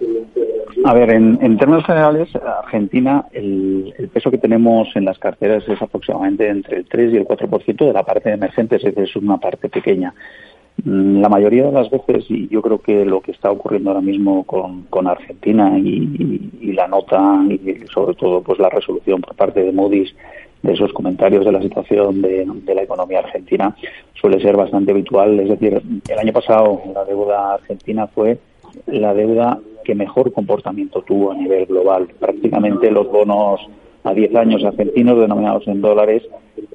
A ver, en términos generales, Argentina, el peso que tenemos en las carteras es aproximadamente entre el 3 y el 4% de la parte de emergentes, es decir, es una parte pequeña. La mayoría de las veces, y yo creo que lo que está ocurriendo ahora mismo con Argentina y la nota, y sobre todo pues la resolución por parte de Moody's de esos comentarios de la situación de la economía argentina, suele ser bastante habitual. Es decir, el año pasado la deuda argentina fue la deuda que mejor comportamiento tuvo a nivel global. Prácticamente los bonos a 10 años argentinos denominados en dólares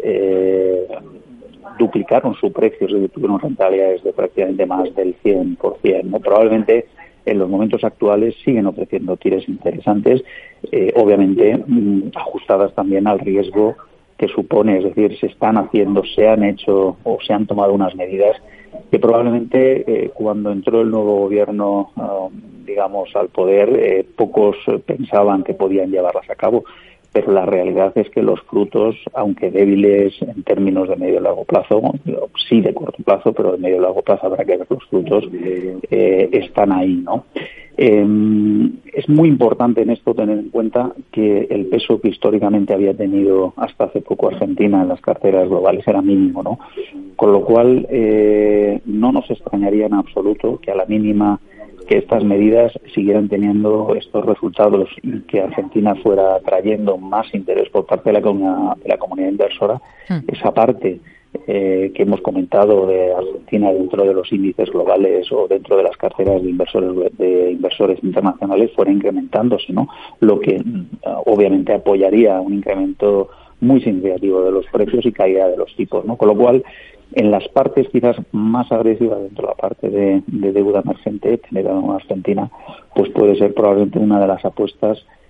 duplicaron su precio, es decir, tuvieron rentabilidades de prácticamente más del 100%, ¿no? Probablemente en los momentos actuales siguen ofreciendo tires interesantes, obviamente ajustadas también al riesgo que supone, es decir, se han hecho o se han tomado unas medidas que probablemente cuando entró el nuevo gobierno, al poder, pocos pensaban que podían llevarlas a cabo, pero la realidad es que los frutos, aunque débiles en términos de medio y largo plazo, sí de corto plazo, pero de medio y largo plazo habrá que ver los frutos, están ahí, ¿no? Es muy importante en esto tener en cuenta que el peso que históricamente había tenido hasta hace poco Argentina en las carteras globales era mínimo, ¿no? Con lo cual no nos extrañaría en absoluto que a la mínima que estas medidas siguieran teniendo estos resultados y que Argentina fuera trayendo más interés por parte de la comunidad inversora, esa parte que hemos comentado de Argentina dentro de los índices globales o dentro de las carteras de inversores internacionales fuera incrementándose, ¿no? Lo que obviamente apoyaría un incremento muy significativo de los precios y caída de los tipos, ¿no? Con lo cual, en las partes quizás más agresivas dentro de la parte de deuda emergente, tener a Argentina, pues puede ser probablemente una de las apuestas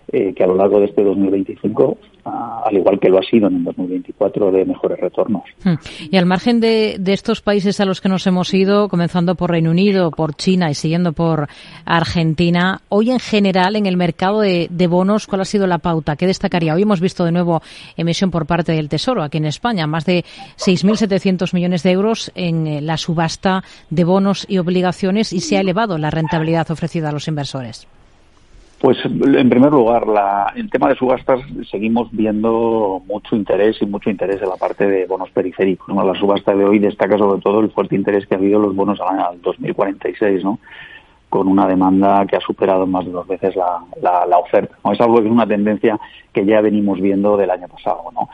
que a lo largo de este 2025, al igual que lo ha sido en el 2024, de mejores retornos. Y al margen de estos países a los que nos hemos ido, comenzando por Reino Unido, por China y siguiendo por Argentina, hoy en general en el mercado de bonos, ¿cuál ha sido la pauta? ¿Qué destacaría? Hoy hemos visto de nuevo emisión por parte del Tesoro aquí en España, más de 6.700 millones de euros en la subasta de bonos y obligaciones, y se ha elevado la rentabilidad ofrecida a los inversores. Pues en primer lugar, el tema de subastas seguimos viendo mucho interés en la parte de bonos periféricos, ¿no? La subasta de hoy destaca sobre todo el fuerte interés que ha habido en los bonos al 2046, ¿no? Con una demanda que ha superado más de 2 veces la oferta, ¿no? Es algo que es una tendencia que ya venimos viendo del año pasado, ¿no?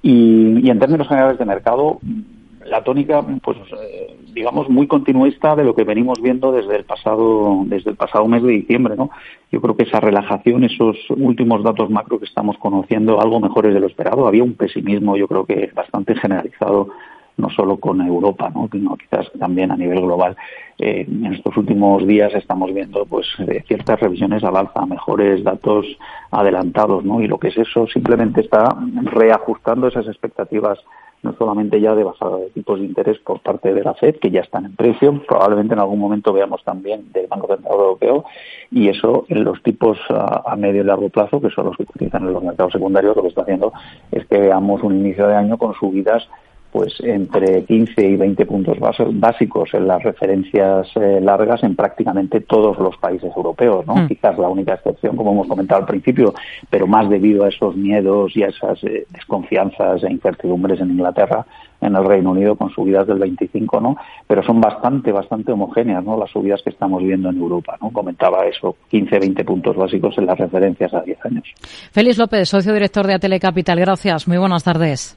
Y en términos generales de mercado, la tónica, pues digamos, muy continuista de lo que venimos viendo desde el pasado mes de diciembre, ¿no? Yo creo que esa relajación, esos últimos datos macro que estamos conociendo, algo mejores de lo esperado. Había un pesimismo, yo creo que bastante generalizado, no solo con Europa, ¿no? Sino quizás también a nivel global. En estos últimos días estamos viendo, pues, ciertas revisiones al alza, mejores datos adelantados, ¿no? Y lo que es eso simplemente está reajustando esas expectativas, no solamente ya de bajada de tipos de interés por parte de la FED, que ya están en precio, probablemente en algún momento veamos también del Banco Central Europeo, y eso en los tipos a medio y largo plazo, que son los que utilizan en los mercados secundarios, lo que está haciendo es que veamos un inicio de año con subidas pues entre 15 y 20 puntos básicos en las referencias largas en prácticamente todos los países europeos, ¿no? Quizás la única excepción, como hemos comentado al principio, pero más debido a esos miedos y a esas desconfianzas e incertidumbres en Inglaterra, en el Reino Unido, con subidas del 25, ¿no? Pero son bastante homogéneas, ¿no? Las subidas que estamos viendo en Europa, ¿no? Comentaba eso, 15, 20 puntos básicos en las referencias a 10 años. Félix López, socio director de Atele Capital. Gracias. Muy buenas tardes.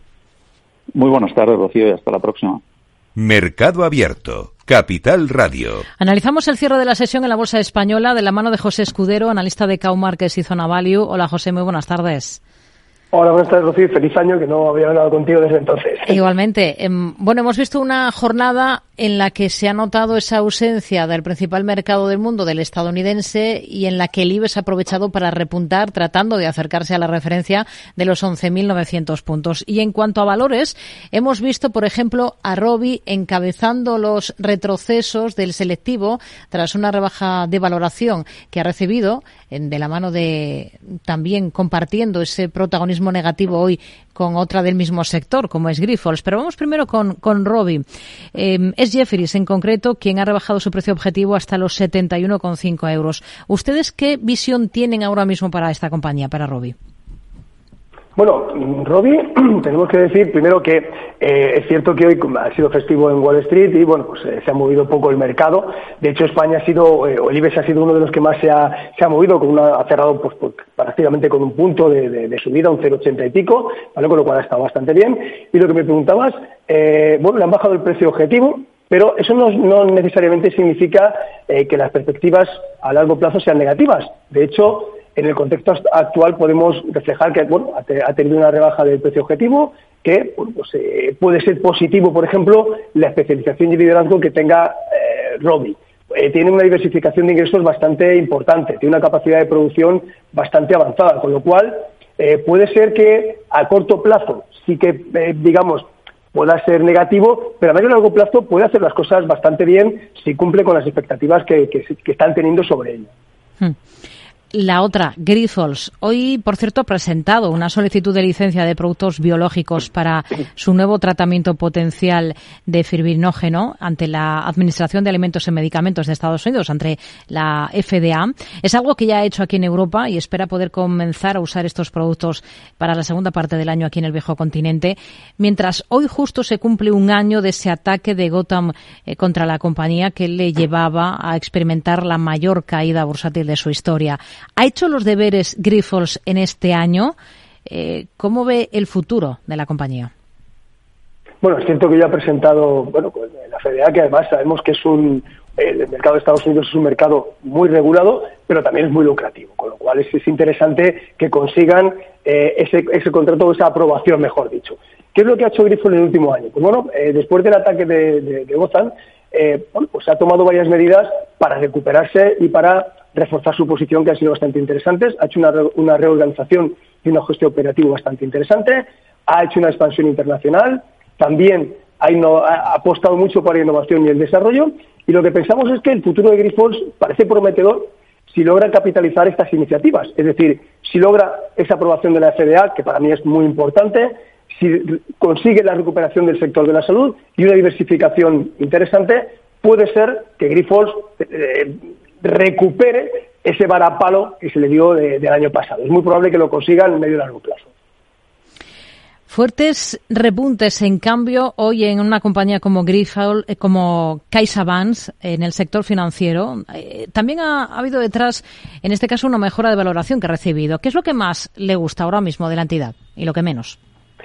Muy buenas tardes, Rocío, y hasta la próxima. Mercado Abierto, Capital Radio. Analizamos el cierre de la sesión en la Bolsa Española de la mano de José Escudero, analista de Cow Markets y Zona Value. Hola, José, muy buenas tardes. Hola, buenas tardes, Rocío. Feliz año, que no había hablado contigo desde entonces. Igualmente. Bueno, hemos visto una jornada en la que se ha notado esa ausencia del principal mercado del mundo, del estadounidense, y en la que el IBEX ha aprovechado para repuntar, tratando de acercarse a la referencia de los 11.900 puntos. Y en cuanto a valores, hemos visto, por ejemplo, a Robi encabezando los retrocesos del selectivo tras una rebaja de valoración que ha recibido, de la mano de también compartiendo ese protagonismo negativo hoy con otra del mismo sector, como es Grifols. Pero vamos primero con Robi. Es Jefferies, en concreto, quien ha rebajado su precio objetivo hasta los 71,5 euros. ¿Ustedes qué visión tienen ahora mismo para esta compañía, para Robi? Bueno, Robi, tenemos que decir primero que es cierto que hoy ha sido festivo en Wall Street y bueno, pues se ha movido poco el mercado. De hecho, España ha sido, el IBEX ha sido uno de los que más se ha movido, ha cerrado pues prácticamente con un punto de subida, un 0,80 y pico, ¿vale? Con lo cual ha estado bastante bien. Y lo que me preguntabas, bueno, le han bajado el precio objetivo, pero eso no necesariamente significa que las perspectivas a largo plazo sean negativas. De hecho, en el contexto actual podemos reflejar que bueno, ha tenido una rebaja del precio objetivo, que bueno, pues, puede ser positivo, por ejemplo, la especialización y liderazgo que tenga Robi. Tiene una diversificación de ingresos bastante importante, tiene una capacidad de producción bastante avanzada, con lo cual puede ser que a corto plazo sí que, digamos, pueda ser negativo, pero a medio y largo plazo puede hacer las cosas bastante bien si cumple con las expectativas que están teniendo sobre ella. La otra, Grifols, hoy, por cierto, ha presentado una solicitud de licencia de productos biológicos para su nuevo tratamiento potencial de fibrinógeno ante la Administración de Alimentos y Medicamentos de Estados Unidos, ante la FDA. Es algo que ya ha hecho aquí en Europa y espera poder comenzar a usar estos productos para la segunda parte del año aquí en el viejo continente, mientras hoy justo se cumple un año de ese ataque de Gotham contra la compañía que le llevaba a experimentar la mayor caída bursátil de su historia. ¿Ha hecho los deberes Grifols en este año? ¿Cómo ve el futuro de la compañía? Bueno, es cierto que ya ha presentado, bueno, pues la FDA, que además sabemos que el mercado de Estados Unidos es un mercado muy regulado, pero también es muy lucrativo, con lo cual es interesante que consigan ese contrato o esa aprobación, mejor dicho. ¿Qué es lo que ha hecho Grifols en el último año? Pues bueno, después del ataque de Gotham, bueno, pues ha tomado varias medidas para recuperarse y para reforzar su posición, que han sido bastante interesantes. Ha hecho una reorganización y un ajuste operativo bastante interesante. Ha hecho una expansión internacional. También ha apostado mucho por la innovación y el desarrollo. Y lo que pensamos es que el futuro de Grifols parece prometedor si logra capitalizar estas iniciativas. Es decir, si logra esa aprobación de la FDA, que para mí es muy importante, si consigue la recuperación del sector de la salud y una diversificación interesante, puede ser que Grifols recupere ese varapalo que se le dio del año pasado. Es muy probable que lo consiga en medio y largo plazo. Fuertes repuntes, en cambio, hoy en una compañía como Grifols, como CaixaBank, en el sector financiero. También ha habido detrás, en este caso, una mejora de valoración que ha recibido. ¿Qué es lo que más le gusta ahora mismo de la entidad y lo que menos?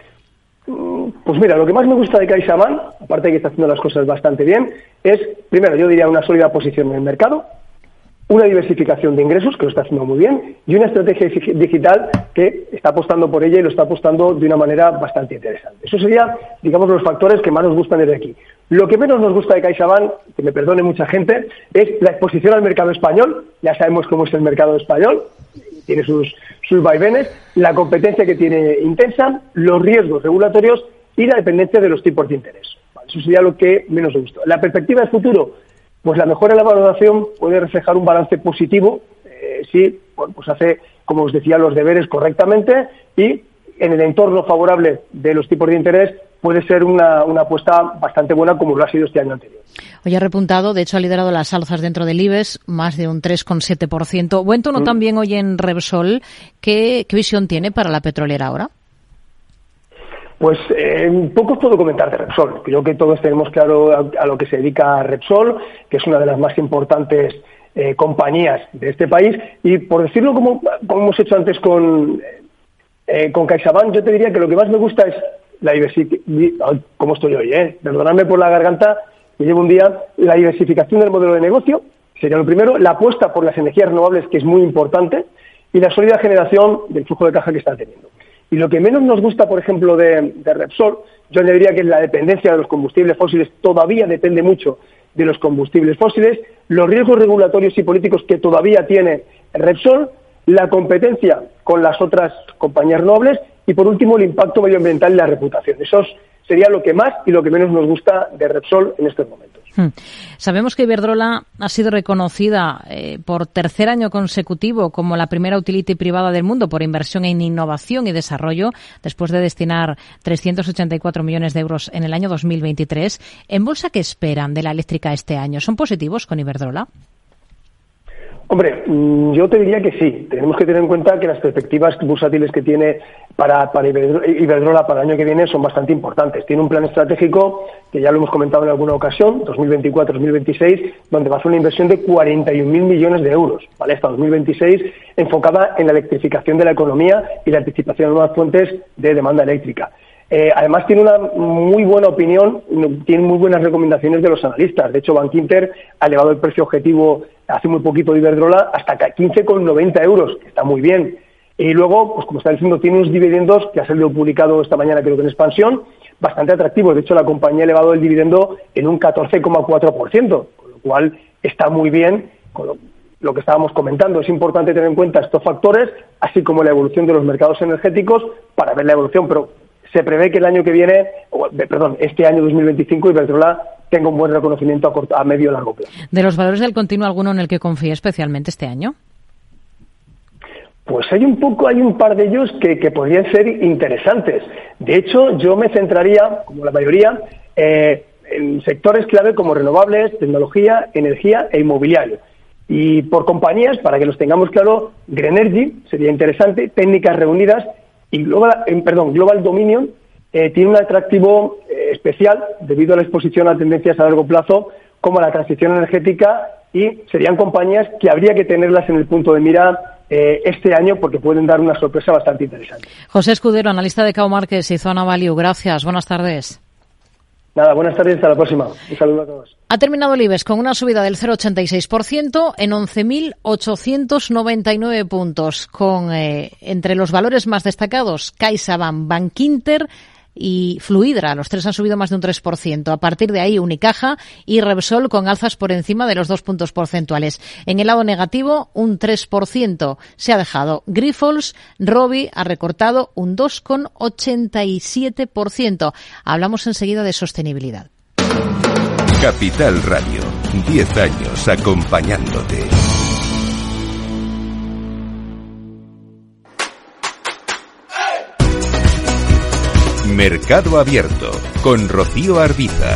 Pues mira, lo que más me gusta de CaixaBank, aparte de que está haciendo las cosas bastante bien, es, primero, yo diría una sólida posición en el mercado, una diversificación de ingresos, que lo está haciendo muy bien, y una estrategia digital que está apostando por ella y lo está apostando de una manera bastante interesante. Eso sería, digamos, los factores que más nos gustan desde aquí. Lo que menos nos gusta de CaixaBank, que me perdone mucha gente, es la exposición al mercado español. Ya sabemos cómo es el mercado español, tiene sus vaivenes, la competencia que tiene intensa, los riesgos regulatorios y la dependencia de los tipos de interés. Eso sería lo que menos nos gustó. La perspectiva del futuro, pues la mejora en la valoración puede reflejar un balance positivo si pues hace, como os decía, los deberes correctamente, y en el entorno favorable de los tipos de interés puede ser una apuesta bastante buena, como lo ha sido este año anterior. Hoy ha repuntado, de hecho ha liderado las alzas dentro del IBEX, más de un 3,7%. Buen tono también hoy en Repsol. ¿Qué visión tiene para la petrolera ahora? Pues poco os puedo comentar de Repsol. Creo que todos tenemos claro a lo que se dedica Repsol, que es una de las más importantes compañías de este país. Y por decirlo como hemos hecho antes con CaixaBank, yo te diría que lo que más me gusta es la diversificación. ¿Cómo estoy hoy? Perdonadme por la garganta, que llevo un día. La diversificación del modelo de negocio sería lo primero. La apuesta por las energías renovables, que es muy importante. Y la sólida generación del flujo de caja que está teniendo. Y lo que menos nos gusta, por ejemplo, de Repsol, yo le diría que es la dependencia de los combustibles fósiles. Todavía depende mucho de los combustibles fósiles, los riesgos regulatorios y políticos que todavía tiene Repsol, la competencia con las otras compañías renovables y, por último, el impacto medioambiental y la reputación. Eso sería lo que más y lo que menos nos gusta de Repsol en estos momentos. Sabemos que Iberdrola ha sido reconocida por tercer año consecutivo como la primera utility privada del mundo por inversión en innovación y desarrollo, después de destinar 384 millones de euros en el año 2023. ¿En bolsa qué esperan de la eléctrica este año? ¿Son positivos con Iberdrola? Hombre, yo te diría que sí. Tenemos que tener en cuenta que las perspectivas bursátiles que tiene para Iberdrola para el año que viene son bastante importantes. Tiene un plan estratégico que ya lo hemos comentado en alguna ocasión, 2024-2026, donde va a hacer una inversión de 41.000 millones de euros, ¿vale? Hasta 2026, enfocada en la electrificación de la economía y la anticipación de nuevas fuentes de demanda eléctrica. Además tiene una muy buena opinión, tiene muy buenas recomendaciones de los analistas. De hecho, Bankinter ha elevado el precio objetivo hace muy poquito de Iberdrola hasta 15,90 euros, que está muy bien. Y luego, pues como está diciendo, tiene unos dividendos que ha salido publicado esta mañana, creo que en expansión, bastante atractivos. De hecho, la compañía ha elevado el dividendo en un 14,4%, con lo cual está muy bien con lo que estábamos comentando. Es importante tener en cuenta estos factores, así como la evolución de los mercados energéticos, para ver la evolución, pero se prevé que el año que viene, este año 2025, Iberdrola tenga un buen reconocimiento a medio y largo plazo. ¿De los valores del continuo alguno en el que confíe especialmente este año? Pues hay un par de ellos que podrían ser interesantes. De hecho, yo me centraría, como la mayoría, en sectores clave como renovables, tecnología, energía e inmobiliario. Y por compañías, para que los tengamos claro, Grenergy sería interesante, Técnicas Reunidas y Global Dominion tiene un atractivo especial debido a la exposición a tendencias a largo plazo como la transición energética, y serían compañías que habría que tenerlas en el punto de mira este año porque pueden dar una sorpresa bastante interesante. José Escudero, analista de Cao Markets y Zona Value. Gracias. Buenas tardes. Nada, buenas tardes, hasta la próxima. Un saludo a todos. Ha terminado el IBEX con una subida del 0,86% en 11.899 puntos, con entre los valores más destacados CaixaBank, Bankinter, y Fluidra. Los tres han subido más de un 3%. A partir de ahí, Unicaja y Repsol con alzas por encima de los 2 puntos porcentuales. En el lado negativo, un 3% se ha dejado. Grifols, Robi ha recortado un 2,87%. Hablamos enseguida de sostenibilidad. Capital Radio, 10 años acompañándote. Mercado Abierto, con Rocío Arbiza.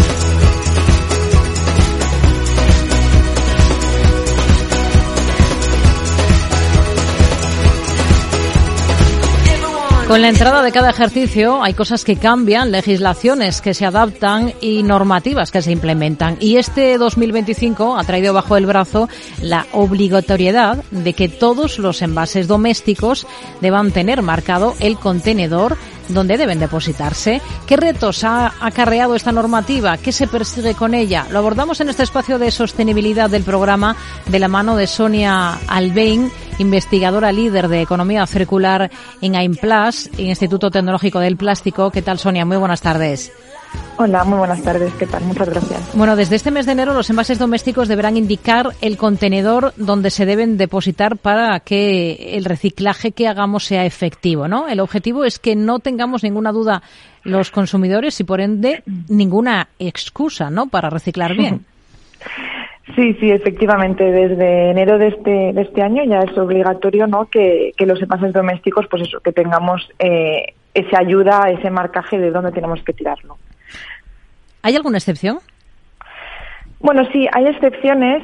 Con la entrada de cada ejercicio hay cosas que cambian, legislaciones que se adaptan y normativas que se implementan. Y este 2025 ha traído bajo el brazo la obligatoriedad de que todos los envases domésticos deban tener marcado el contenedor donde deben depositarse. ¿Qué retos ha acarreado esta normativa? ¿Qué se persigue con ella? Lo abordamos en este espacio de sostenibilidad del programa de la mano de Sonia Albein, investigadora líder de economía circular en AIMPLAS, Instituto Tecnológico del Plástico. ¿Qué tal, Sonia? Muy buenas tardes. Hola, muy buenas tardes. ¿Qué tal? Muchas gracias. Bueno, desde este mes de enero los envases domésticos deberán indicar el contenedor donde se deben depositar para que el reciclaje que hagamos sea efectivo, ¿no? El objetivo es que no tengamos ninguna duda los consumidores y, por ende, ninguna excusa, ¿no?, para reciclar bien. Sí, efectivamente. Desde enero de este año ya es obligatorio, ¿no?, que los envases domésticos, pues eso, que tengamos esa ayuda, ese marcaje de dónde tenemos que tirarlo. ¿Hay alguna excepción? Bueno, sí, hay excepciones,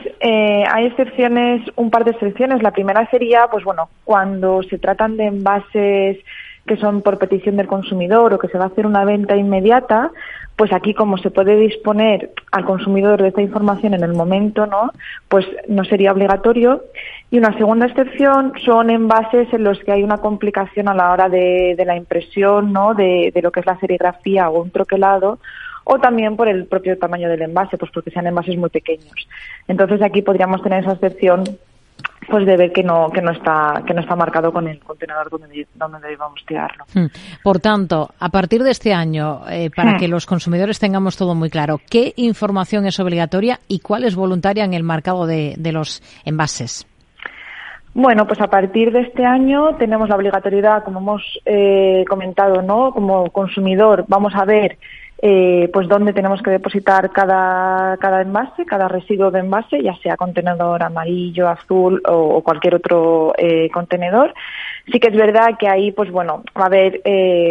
un par de excepciones. La primera sería, pues bueno, cuando se tratan de envases que son por petición del consumidor o que se va a hacer una venta inmediata, pues aquí, como se puede disponer al consumidor de esta información en el momento, ¿no?, pues no sería obligatorio. Y una segunda excepción son envases en los que hay una complicación a la hora de la impresión, ¿no?, de lo que es la serigrafía o un troquelado, o también por el propio tamaño del envase, pues porque sean envases muy pequeños. Entonces aquí podríamos tener esa excepción, pues de ver que no está marcado con el contenedor donde debamos tirarlo. Por tanto, a partir de este año, para que los consumidores tengamos todo muy claro, ¿qué información es obligatoria y cuál es voluntaria en el marcado de los envases? Bueno, pues a partir de este año tenemos la obligatoriedad, como hemos comentado, ¿no? Como consumidor vamos a ver pues dónde tenemos que depositar cada envase, cada residuo de envase, ya sea contenedor amarillo, azul o cualquier otro contenedor. Sí que es verdad que ahí, pues bueno, va a haber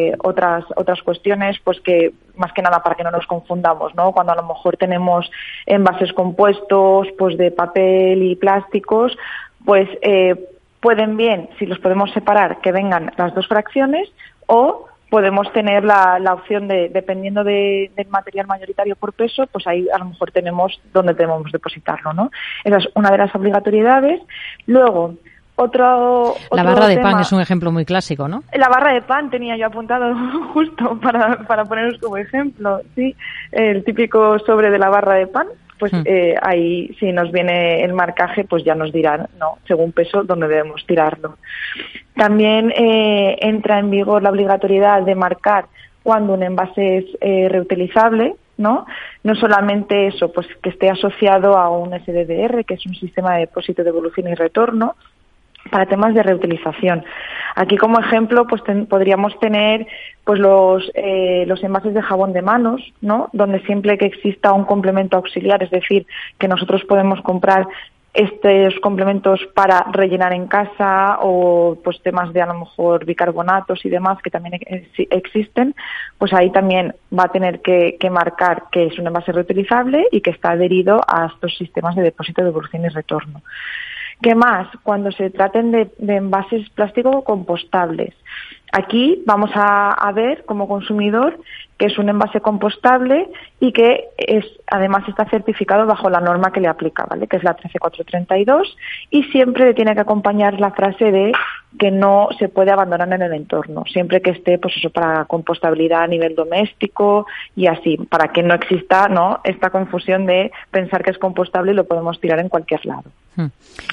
otras cuestiones, pues que más que nada para que no nos confundamos, ¿no? Cuando a lo mejor tenemos envases compuestos, pues de papel y plásticos, pues pueden bien, si los podemos separar, que vengan las dos fracciones, o podemos tener la opción de, dependiendo del material mayoritario por peso, pues ahí a lo mejor tenemos dónde debemos depositarlo, ¿no? Esa es una de las obligatoriedades. Luego, otro la barra de tema, pan es un ejemplo muy clásico, ¿no? La barra de pan tenía yo apuntado justo para poneros como ejemplo, sí, el típico sobre de la barra de pan. Pues ahí, si nos viene el marcaje, pues ya nos dirán, no, según peso, dónde debemos tirarlo. También entra en vigor la obligatoriedad de marcar cuando un envase es reutilizable, ¿no? No solamente eso, pues que esté asociado a un SDDR, que es un sistema de depósito, devolución y retorno, para temas de reutilización. Aquí, como ejemplo, pues podríamos tener pues los envases de jabón de manos, ¿no?, donde siempre que exista un complemento auxiliar, es decir, que nosotros podemos comprar estos complementos para rellenar en casa, o pues temas de a lo mejor bicarbonatos y demás que también existen, pues ahí también va a tener que marcar que es un envase reutilizable y que está adherido a estos sistemas de depósito, devolución y retorno. ¿Qué más? Cuando se traten de envases plástico compostables. Aquí vamos a ver como consumidor que es un envase compostable y que además está certificado bajo la norma que le aplica, ¿vale?, que es la 13432, y siempre le tiene que acompañar la frase de que no se puede abandonar en el entorno, siempre que esté, pues eso, para compostabilidad a nivel doméstico y así, para que no exista, ¿no?, esta confusión de pensar que es compostable y lo podemos tirar en cualquier lado.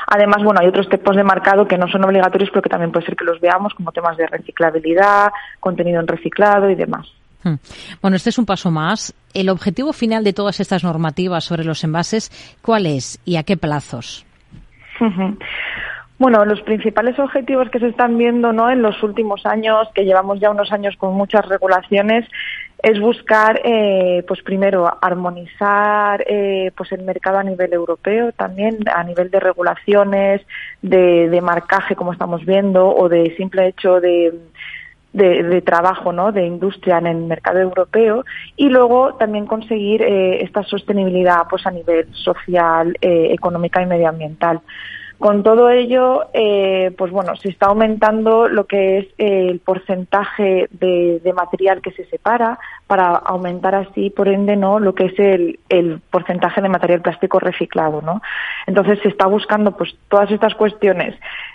Además, bueno, hay otros tipos de marcado que no son obligatorios, pero que también puede ser que los veamos, como temas de reciclabilidad, contenido en reciclado y demás. Bueno, este es un paso más. ¿El objetivo final de todas estas normativas sobre los envases cuál es y a qué plazos? Bueno, los principales objetivos que se están viendo, ¿no?, en los últimos años, que llevamos ya unos años con muchas regulaciones, es buscar, pues primero, armonizar pues el mercado a nivel europeo, también a nivel de regulaciones, de marcaje, como estamos viendo, o de simple hecho de trabajo, ¿no?, de industria en el mercado europeo, y luego también conseguir esta sostenibilidad pues a nivel social, económica y medioambiental. Con todo ello, pues bueno, se está aumentando lo que es el porcentaje de material que se separa para aumentar así, por ende, ¿no?, lo que es el porcentaje de material plástico reciclado, ¿no? Entonces se está buscando pues todas estas cuestiones.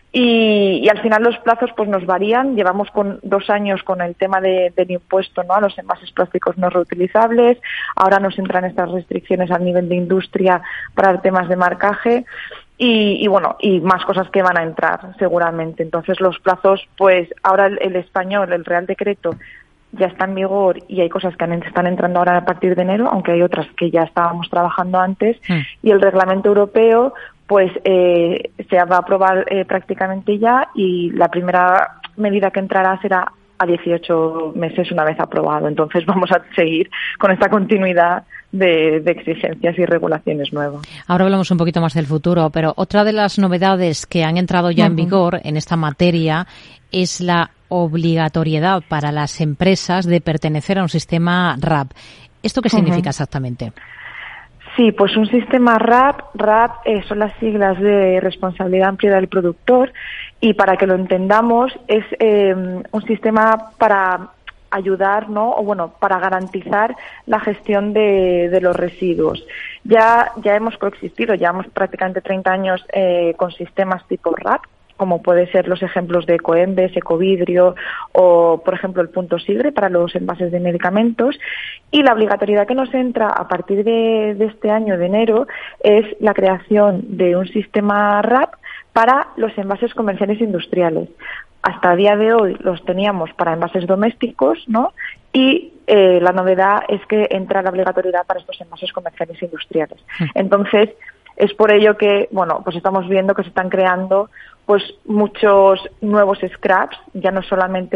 Y al final los plazos pues nos varían. Llevamos 2 años con el tema del impuesto, ¿no?, a los envases plásticos no reutilizables. Ahora nos entran estas restricciones a nivel de industria para temas de marcaje. Y bueno, y más cosas que van a entrar seguramente. Entonces los plazos, pues ahora el español, el Real Decreto, ya está en vigor y hay cosas que están entrando ahora a partir de enero, aunque hay otras que ya estábamos trabajando antes. Y el reglamento europeo, pues se va a aprobar prácticamente ya, y la primera medida que entrará será a 18 meses una vez aprobado. Entonces vamos a seguir con esta continuidad de exigencias y regulaciones nuevas. Ahora hablamos un poquito más del futuro, pero otra de las novedades que han entrado ya en vigor en esta materia es la obligatoriedad para las empresas de pertenecer a un sistema RAP. ¿Esto qué significa exactamente? Sí, pues un sistema RAP son las siglas de responsabilidad amplia del productor, y para que lo entendamos es un sistema para ayudar, ¿no?, o bueno, para garantizar la gestión de los residuos. Ya hemos coexistido, llevamos prácticamente 30 años con sistemas tipo RAP, como puede ser los ejemplos de Ecoembes, Ecovidrio o, por ejemplo, el punto Sigre para los envases de medicamentos. Y la obligatoriedad que nos entra a partir de este año, de enero, es la creación de un sistema RAP para los envases comerciales e industriales. Hasta el día de hoy los teníamos para envases domésticos, ¿no? Y la novedad es que entra la obligatoriedad para estos envases comerciales e industriales. Entonces, es por ello que, bueno, pues estamos viendo que se están creando pues muchos nuevos scraps. Ya no solamente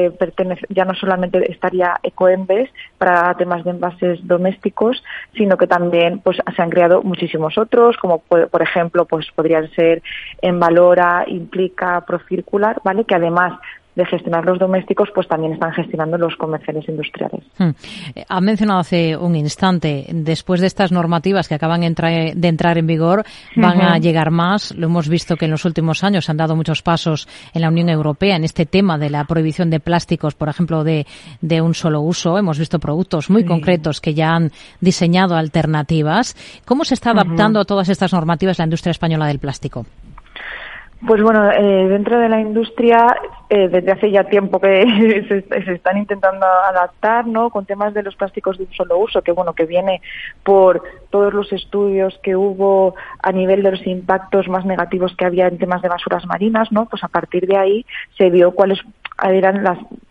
estaría Ecoembes para temas de envases domésticos, sino que también pues se han creado muchísimos otros, como por ejemplo pues podrían ser Envalora, Implica, Procircular, ¿vale?, que además de gestionar los domésticos, pues también están gestionando los comerciales industriales. Ha mencionado hace un instante, después de estas normativas que acaban de entrar en vigor, van a llegar más. Lo hemos visto que en los últimos años han dado muchos pasos en la Unión Europea en este tema de la prohibición de plásticos, por ejemplo, de un solo uso. Hemos visto productos muy concretos que ya han diseñado alternativas. ¿Cómo se está adaptando a todas estas normativas la industria española del plástico? Pues bueno, dentro de la industria, desde hace ya tiempo que se están intentando adaptar, ¿no?, con temas de los plásticos de un solo uso, que bueno, que viene por todos los estudios que hubo a nivel de los impactos más negativos que había en temas de basuras marinas, ¿no? Pues a partir de ahí se vio cuáles eran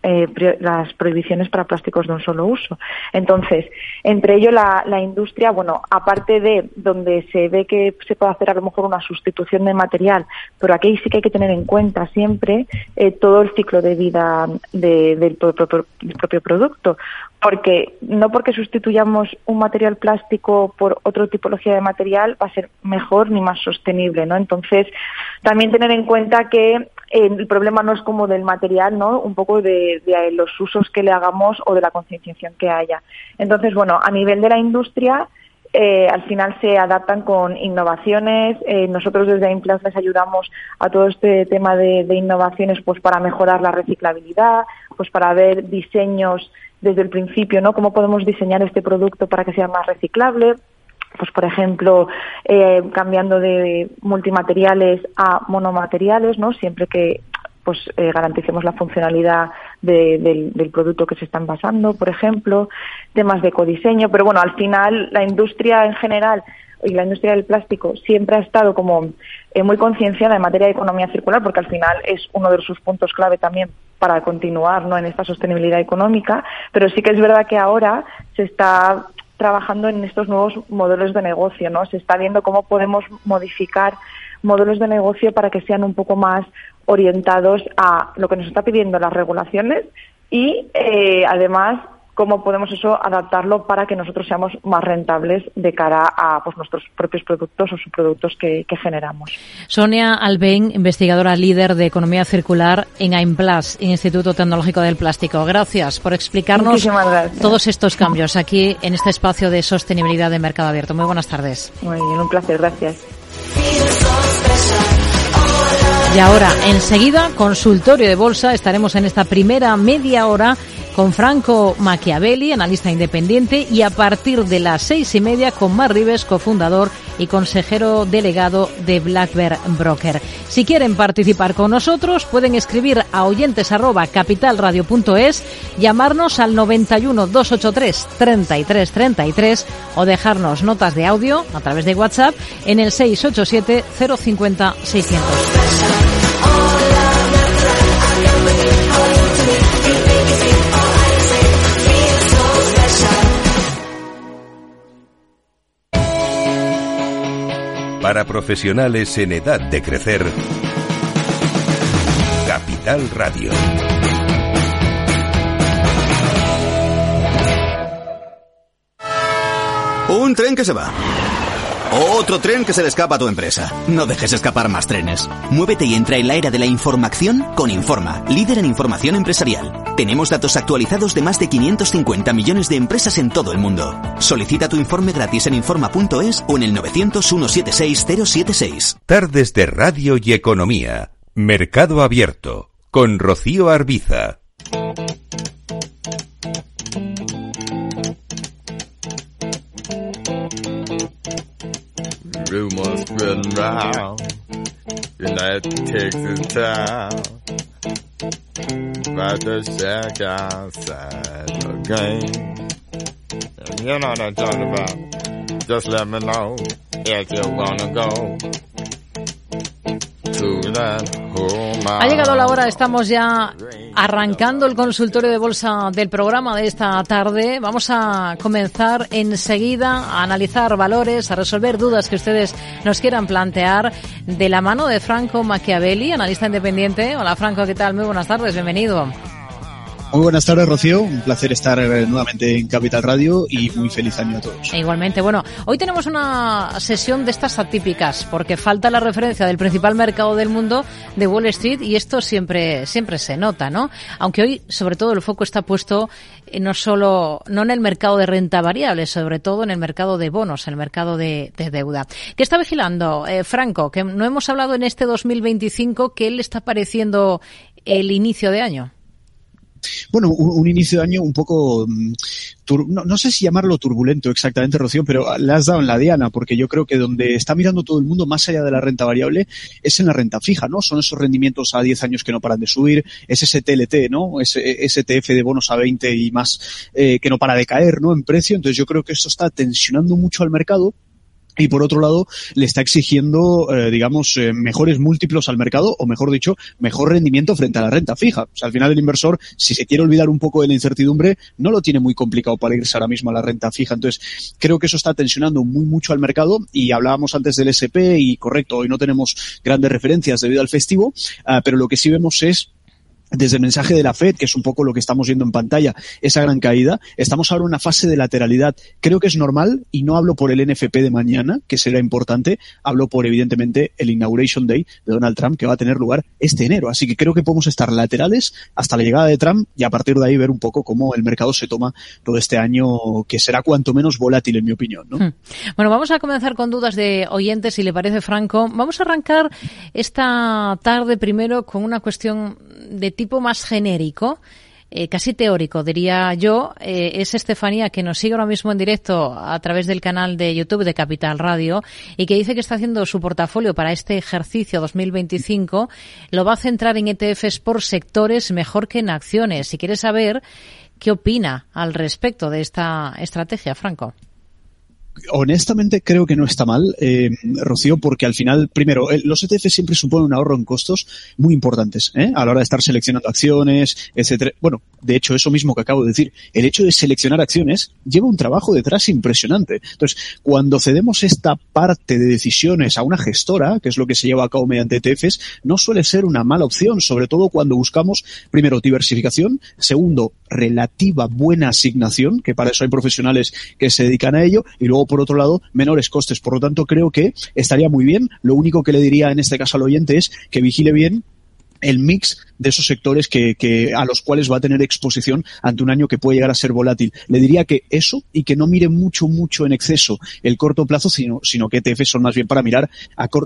las prohibiciones para plásticos de un solo uso. Entonces, entre ello la industria, bueno, aparte de donde se ve que se puede hacer a lo mejor una sustitución de material, pero aquí sí que hay que tener en cuenta siempre todo el ciclo de vida del propio producto, porque no porque sustituyamos un material plástico por otra tipología de material va a ser mejor ni más sostenible, ¿no? Entonces, también tener en cuenta que el problema no es como del material, ¿no?, un poco de los usos que le hagamos o de la concienciación que haya. Entonces, bueno, a nivel de la industria, al final se adaptan con innovaciones. Nosotros desde Implant les ayudamos a todo este tema de innovaciones, pues para mejorar la reciclabilidad, pues para ver diseños desde el principio, ¿no?, cómo podemos diseñar este producto para que sea más reciclable. Pues por ejemplo, cambiando de multimateriales a monomateriales, ¿no?, siempre que pues garanticemos la funcionalidad del producto que se está envasando, por ejemplo, temas de ecodiseño. Pero bueno, al final la industria en general y la industria del plástico siempre ha estado como muy concienciada en materia de economía circular, porque al final es uno de sus puntos clave también para continuar, ¿no?, en esta sostenibilidad económica, pero sí que es verdad que ahora se está trabajando en estos nuevos modelos de negocio, ¿no? Se está viendo cómo podemos modificar modelos de negocio para que sean un poco más orientados a lo que nos está pidiendo las regulaciones y además cómo podemos eso adaptarlo para que nosotros seamos más rentables de cara a pues nuestros propios productos o subproductos que generamos. Sonia Albén, investigadora líder de economía circular en AIMPLAS, Instituto Tecnológico del Plástico. Gracias por explicarnos todos estos cambios aquí en este espacio de sostenibilidad de Mercado Abierto. Muy buenas tardes. Muy bien, un placer, gracias. Y ahora, enseguida, consultorio de bolsa. Estaremos en esta primera media hora con Franco Machiavelli, analista independiente, y a partir de las 6:30 con Marc Ribes, cofundador y consejero delegado de Black Bear Broker. Si quieren participar con nosotros, pueden escribir a oyentes@capitalradio.es, llamarnos al 91 283 33 33 o dejarnos notas de audio a través de WhatsApp en el 687 050 600. Para profesionales en edad de crecer, Capital Radio. Un tren que se va. Otro tren que se le escapa a tu empresa. No dejes escapar más trenes. Muévete y entra en la era de la información con Informa, líder en información empresarial. Tenemos datos actualizados de más de 550 millones de empresas en todo el mundo. Solicita tu informe gratis en Informa.es o en el 900-176-076. Tardes de Radio y Economía. Mercado Abierto. Con Rocío Arbiza. Rumors spreading round United Texas town about the shack outside the game. And you know what I'm talking about. Just let me know if you wanna go to that home. Ha llegado la hora, estamos ya arrancando el consultorio de bolsa del programa de esta tarde. Vamos a comenzar enseguida a analizar valores, a resolver dudas que ustedes nos quieran plantear de la mano de Franco Machiavelli, analista independiente. Hola Franco, ¿qué tal? Muy buenas tardes, bienvenido. Muy buenas tardes, Rocío. Un placer estar nuevamente en Capital Radio y muy feliz año a todos. Igualmente. Bueno, hoy tenemos una sesión de estas atípicas porque falta la referencia del principal mercado del mundo, de Wall Street, y esto siempre se nota, ¿no? Aunque hoy, sobre todo, el foco está puesto no en el mercado de renta variable, sobre todo en el mercado de bonos, en el mercado de deuda. ¿Qué está vigilando, Franco? Que no hemos hablado en este 2025, ¿qué le está pareciendo el inicio de año? Bueno, un inicio de año un poco, no sé si llamarlo turbulento exactamente, Rocío, pero le has dado en la diana, porque yo creo que donde está mirando todo el mundo, más allá de la renta variable, es en la renta fija, ¿no? Son esos rendimientos a 10 años que no paran de subir, es ese TLT, ¿no? Ese STF de bonos a 20 y más, que no para de caer, ¿no? En precio. Entonces yo creo que esto está tensionando mucho al mercado. Y por otro lado, le está exigiendo, mejores múltiplos al mercado, o mejor dicho, mejor rendimiento frente a la renta fija. O sea, al final el inversor, si se quiere olvidar un poco de la incertidumbre, no lo tiene muy complicado para irse ahora mismo a la renta fija. Entonces, creo que eso está tensionando muy mucho al mercado, y hablábamos antes del SP, y correcto, hoy no tenemos grandes referencias debido al festivo, pero lo que sí vemos es, desde el mensaje de la FED, que es un poco lo que estamos viendo en pantalla, esa gran caída, estamos ahora en una fase de lateralidad. Creo que es normal, y no hablo por el NFP de mañana, que será importante, hablo por, evidentemente, el Inauguration Day de Donald Trump, que va a tener lugar este enero. Así que creo que podemos estar laterales hasta la llegada de Trump, y a partir de ahí ver un poco cómo el mercado se toma todo este año, que será cuanto menos volátil, en mi opinión, ¿no? Bueno, vamos a comenzar con dudas de oyentes, si le parece, Franco. Vamos a arrancar esta tarde primero con una cuestión de tipo más genérico, casi teórico, diría yo. Es Estefanía, que nos sigue ahora mismo en directo a través del canal de YouTube de Capital Radio, y que dice que está haciendo su portafolio para este ejercicio 2025. Lo va a centrar en ETFs por sectores mejor que en acciones. Y quiere saber qué opina al respecto de esta estrategia, Franco. honestamente creo que no está mal, Rocío, porque al final, primero, los ETF siempre suponen un ahorro en costos muy importantes, a la hora de estar seleccionando acciones, etcétera. Bueno, de hecho, eso mismo que acabo de decir, el hecho de seleccionar acciones lleva un trabajo detrás impresionante. Entonces, cuando cedemos esta parte de decisiones a una gestora, que es lo que se lleva a cabo mediante ETFs, no suele ser una mala opción, sobre todo cuando buscamos, primero, diversificación, segundo, relativa buena asignación, que para eso hay profesionales que se dedican a ello, y luego, por otro lado, menores costes. Por lo tanto, creo que estaría muy bien. Lo único que le diría en este caso al oyente es que vigile bien el mix de esos sectores que a los cuales va a tener exposición ante un año que puede llegar a ser volátil. Le diría que eso, y que no mire mucho en exceso el corto plazo, sino que ETFs son más bien para mirar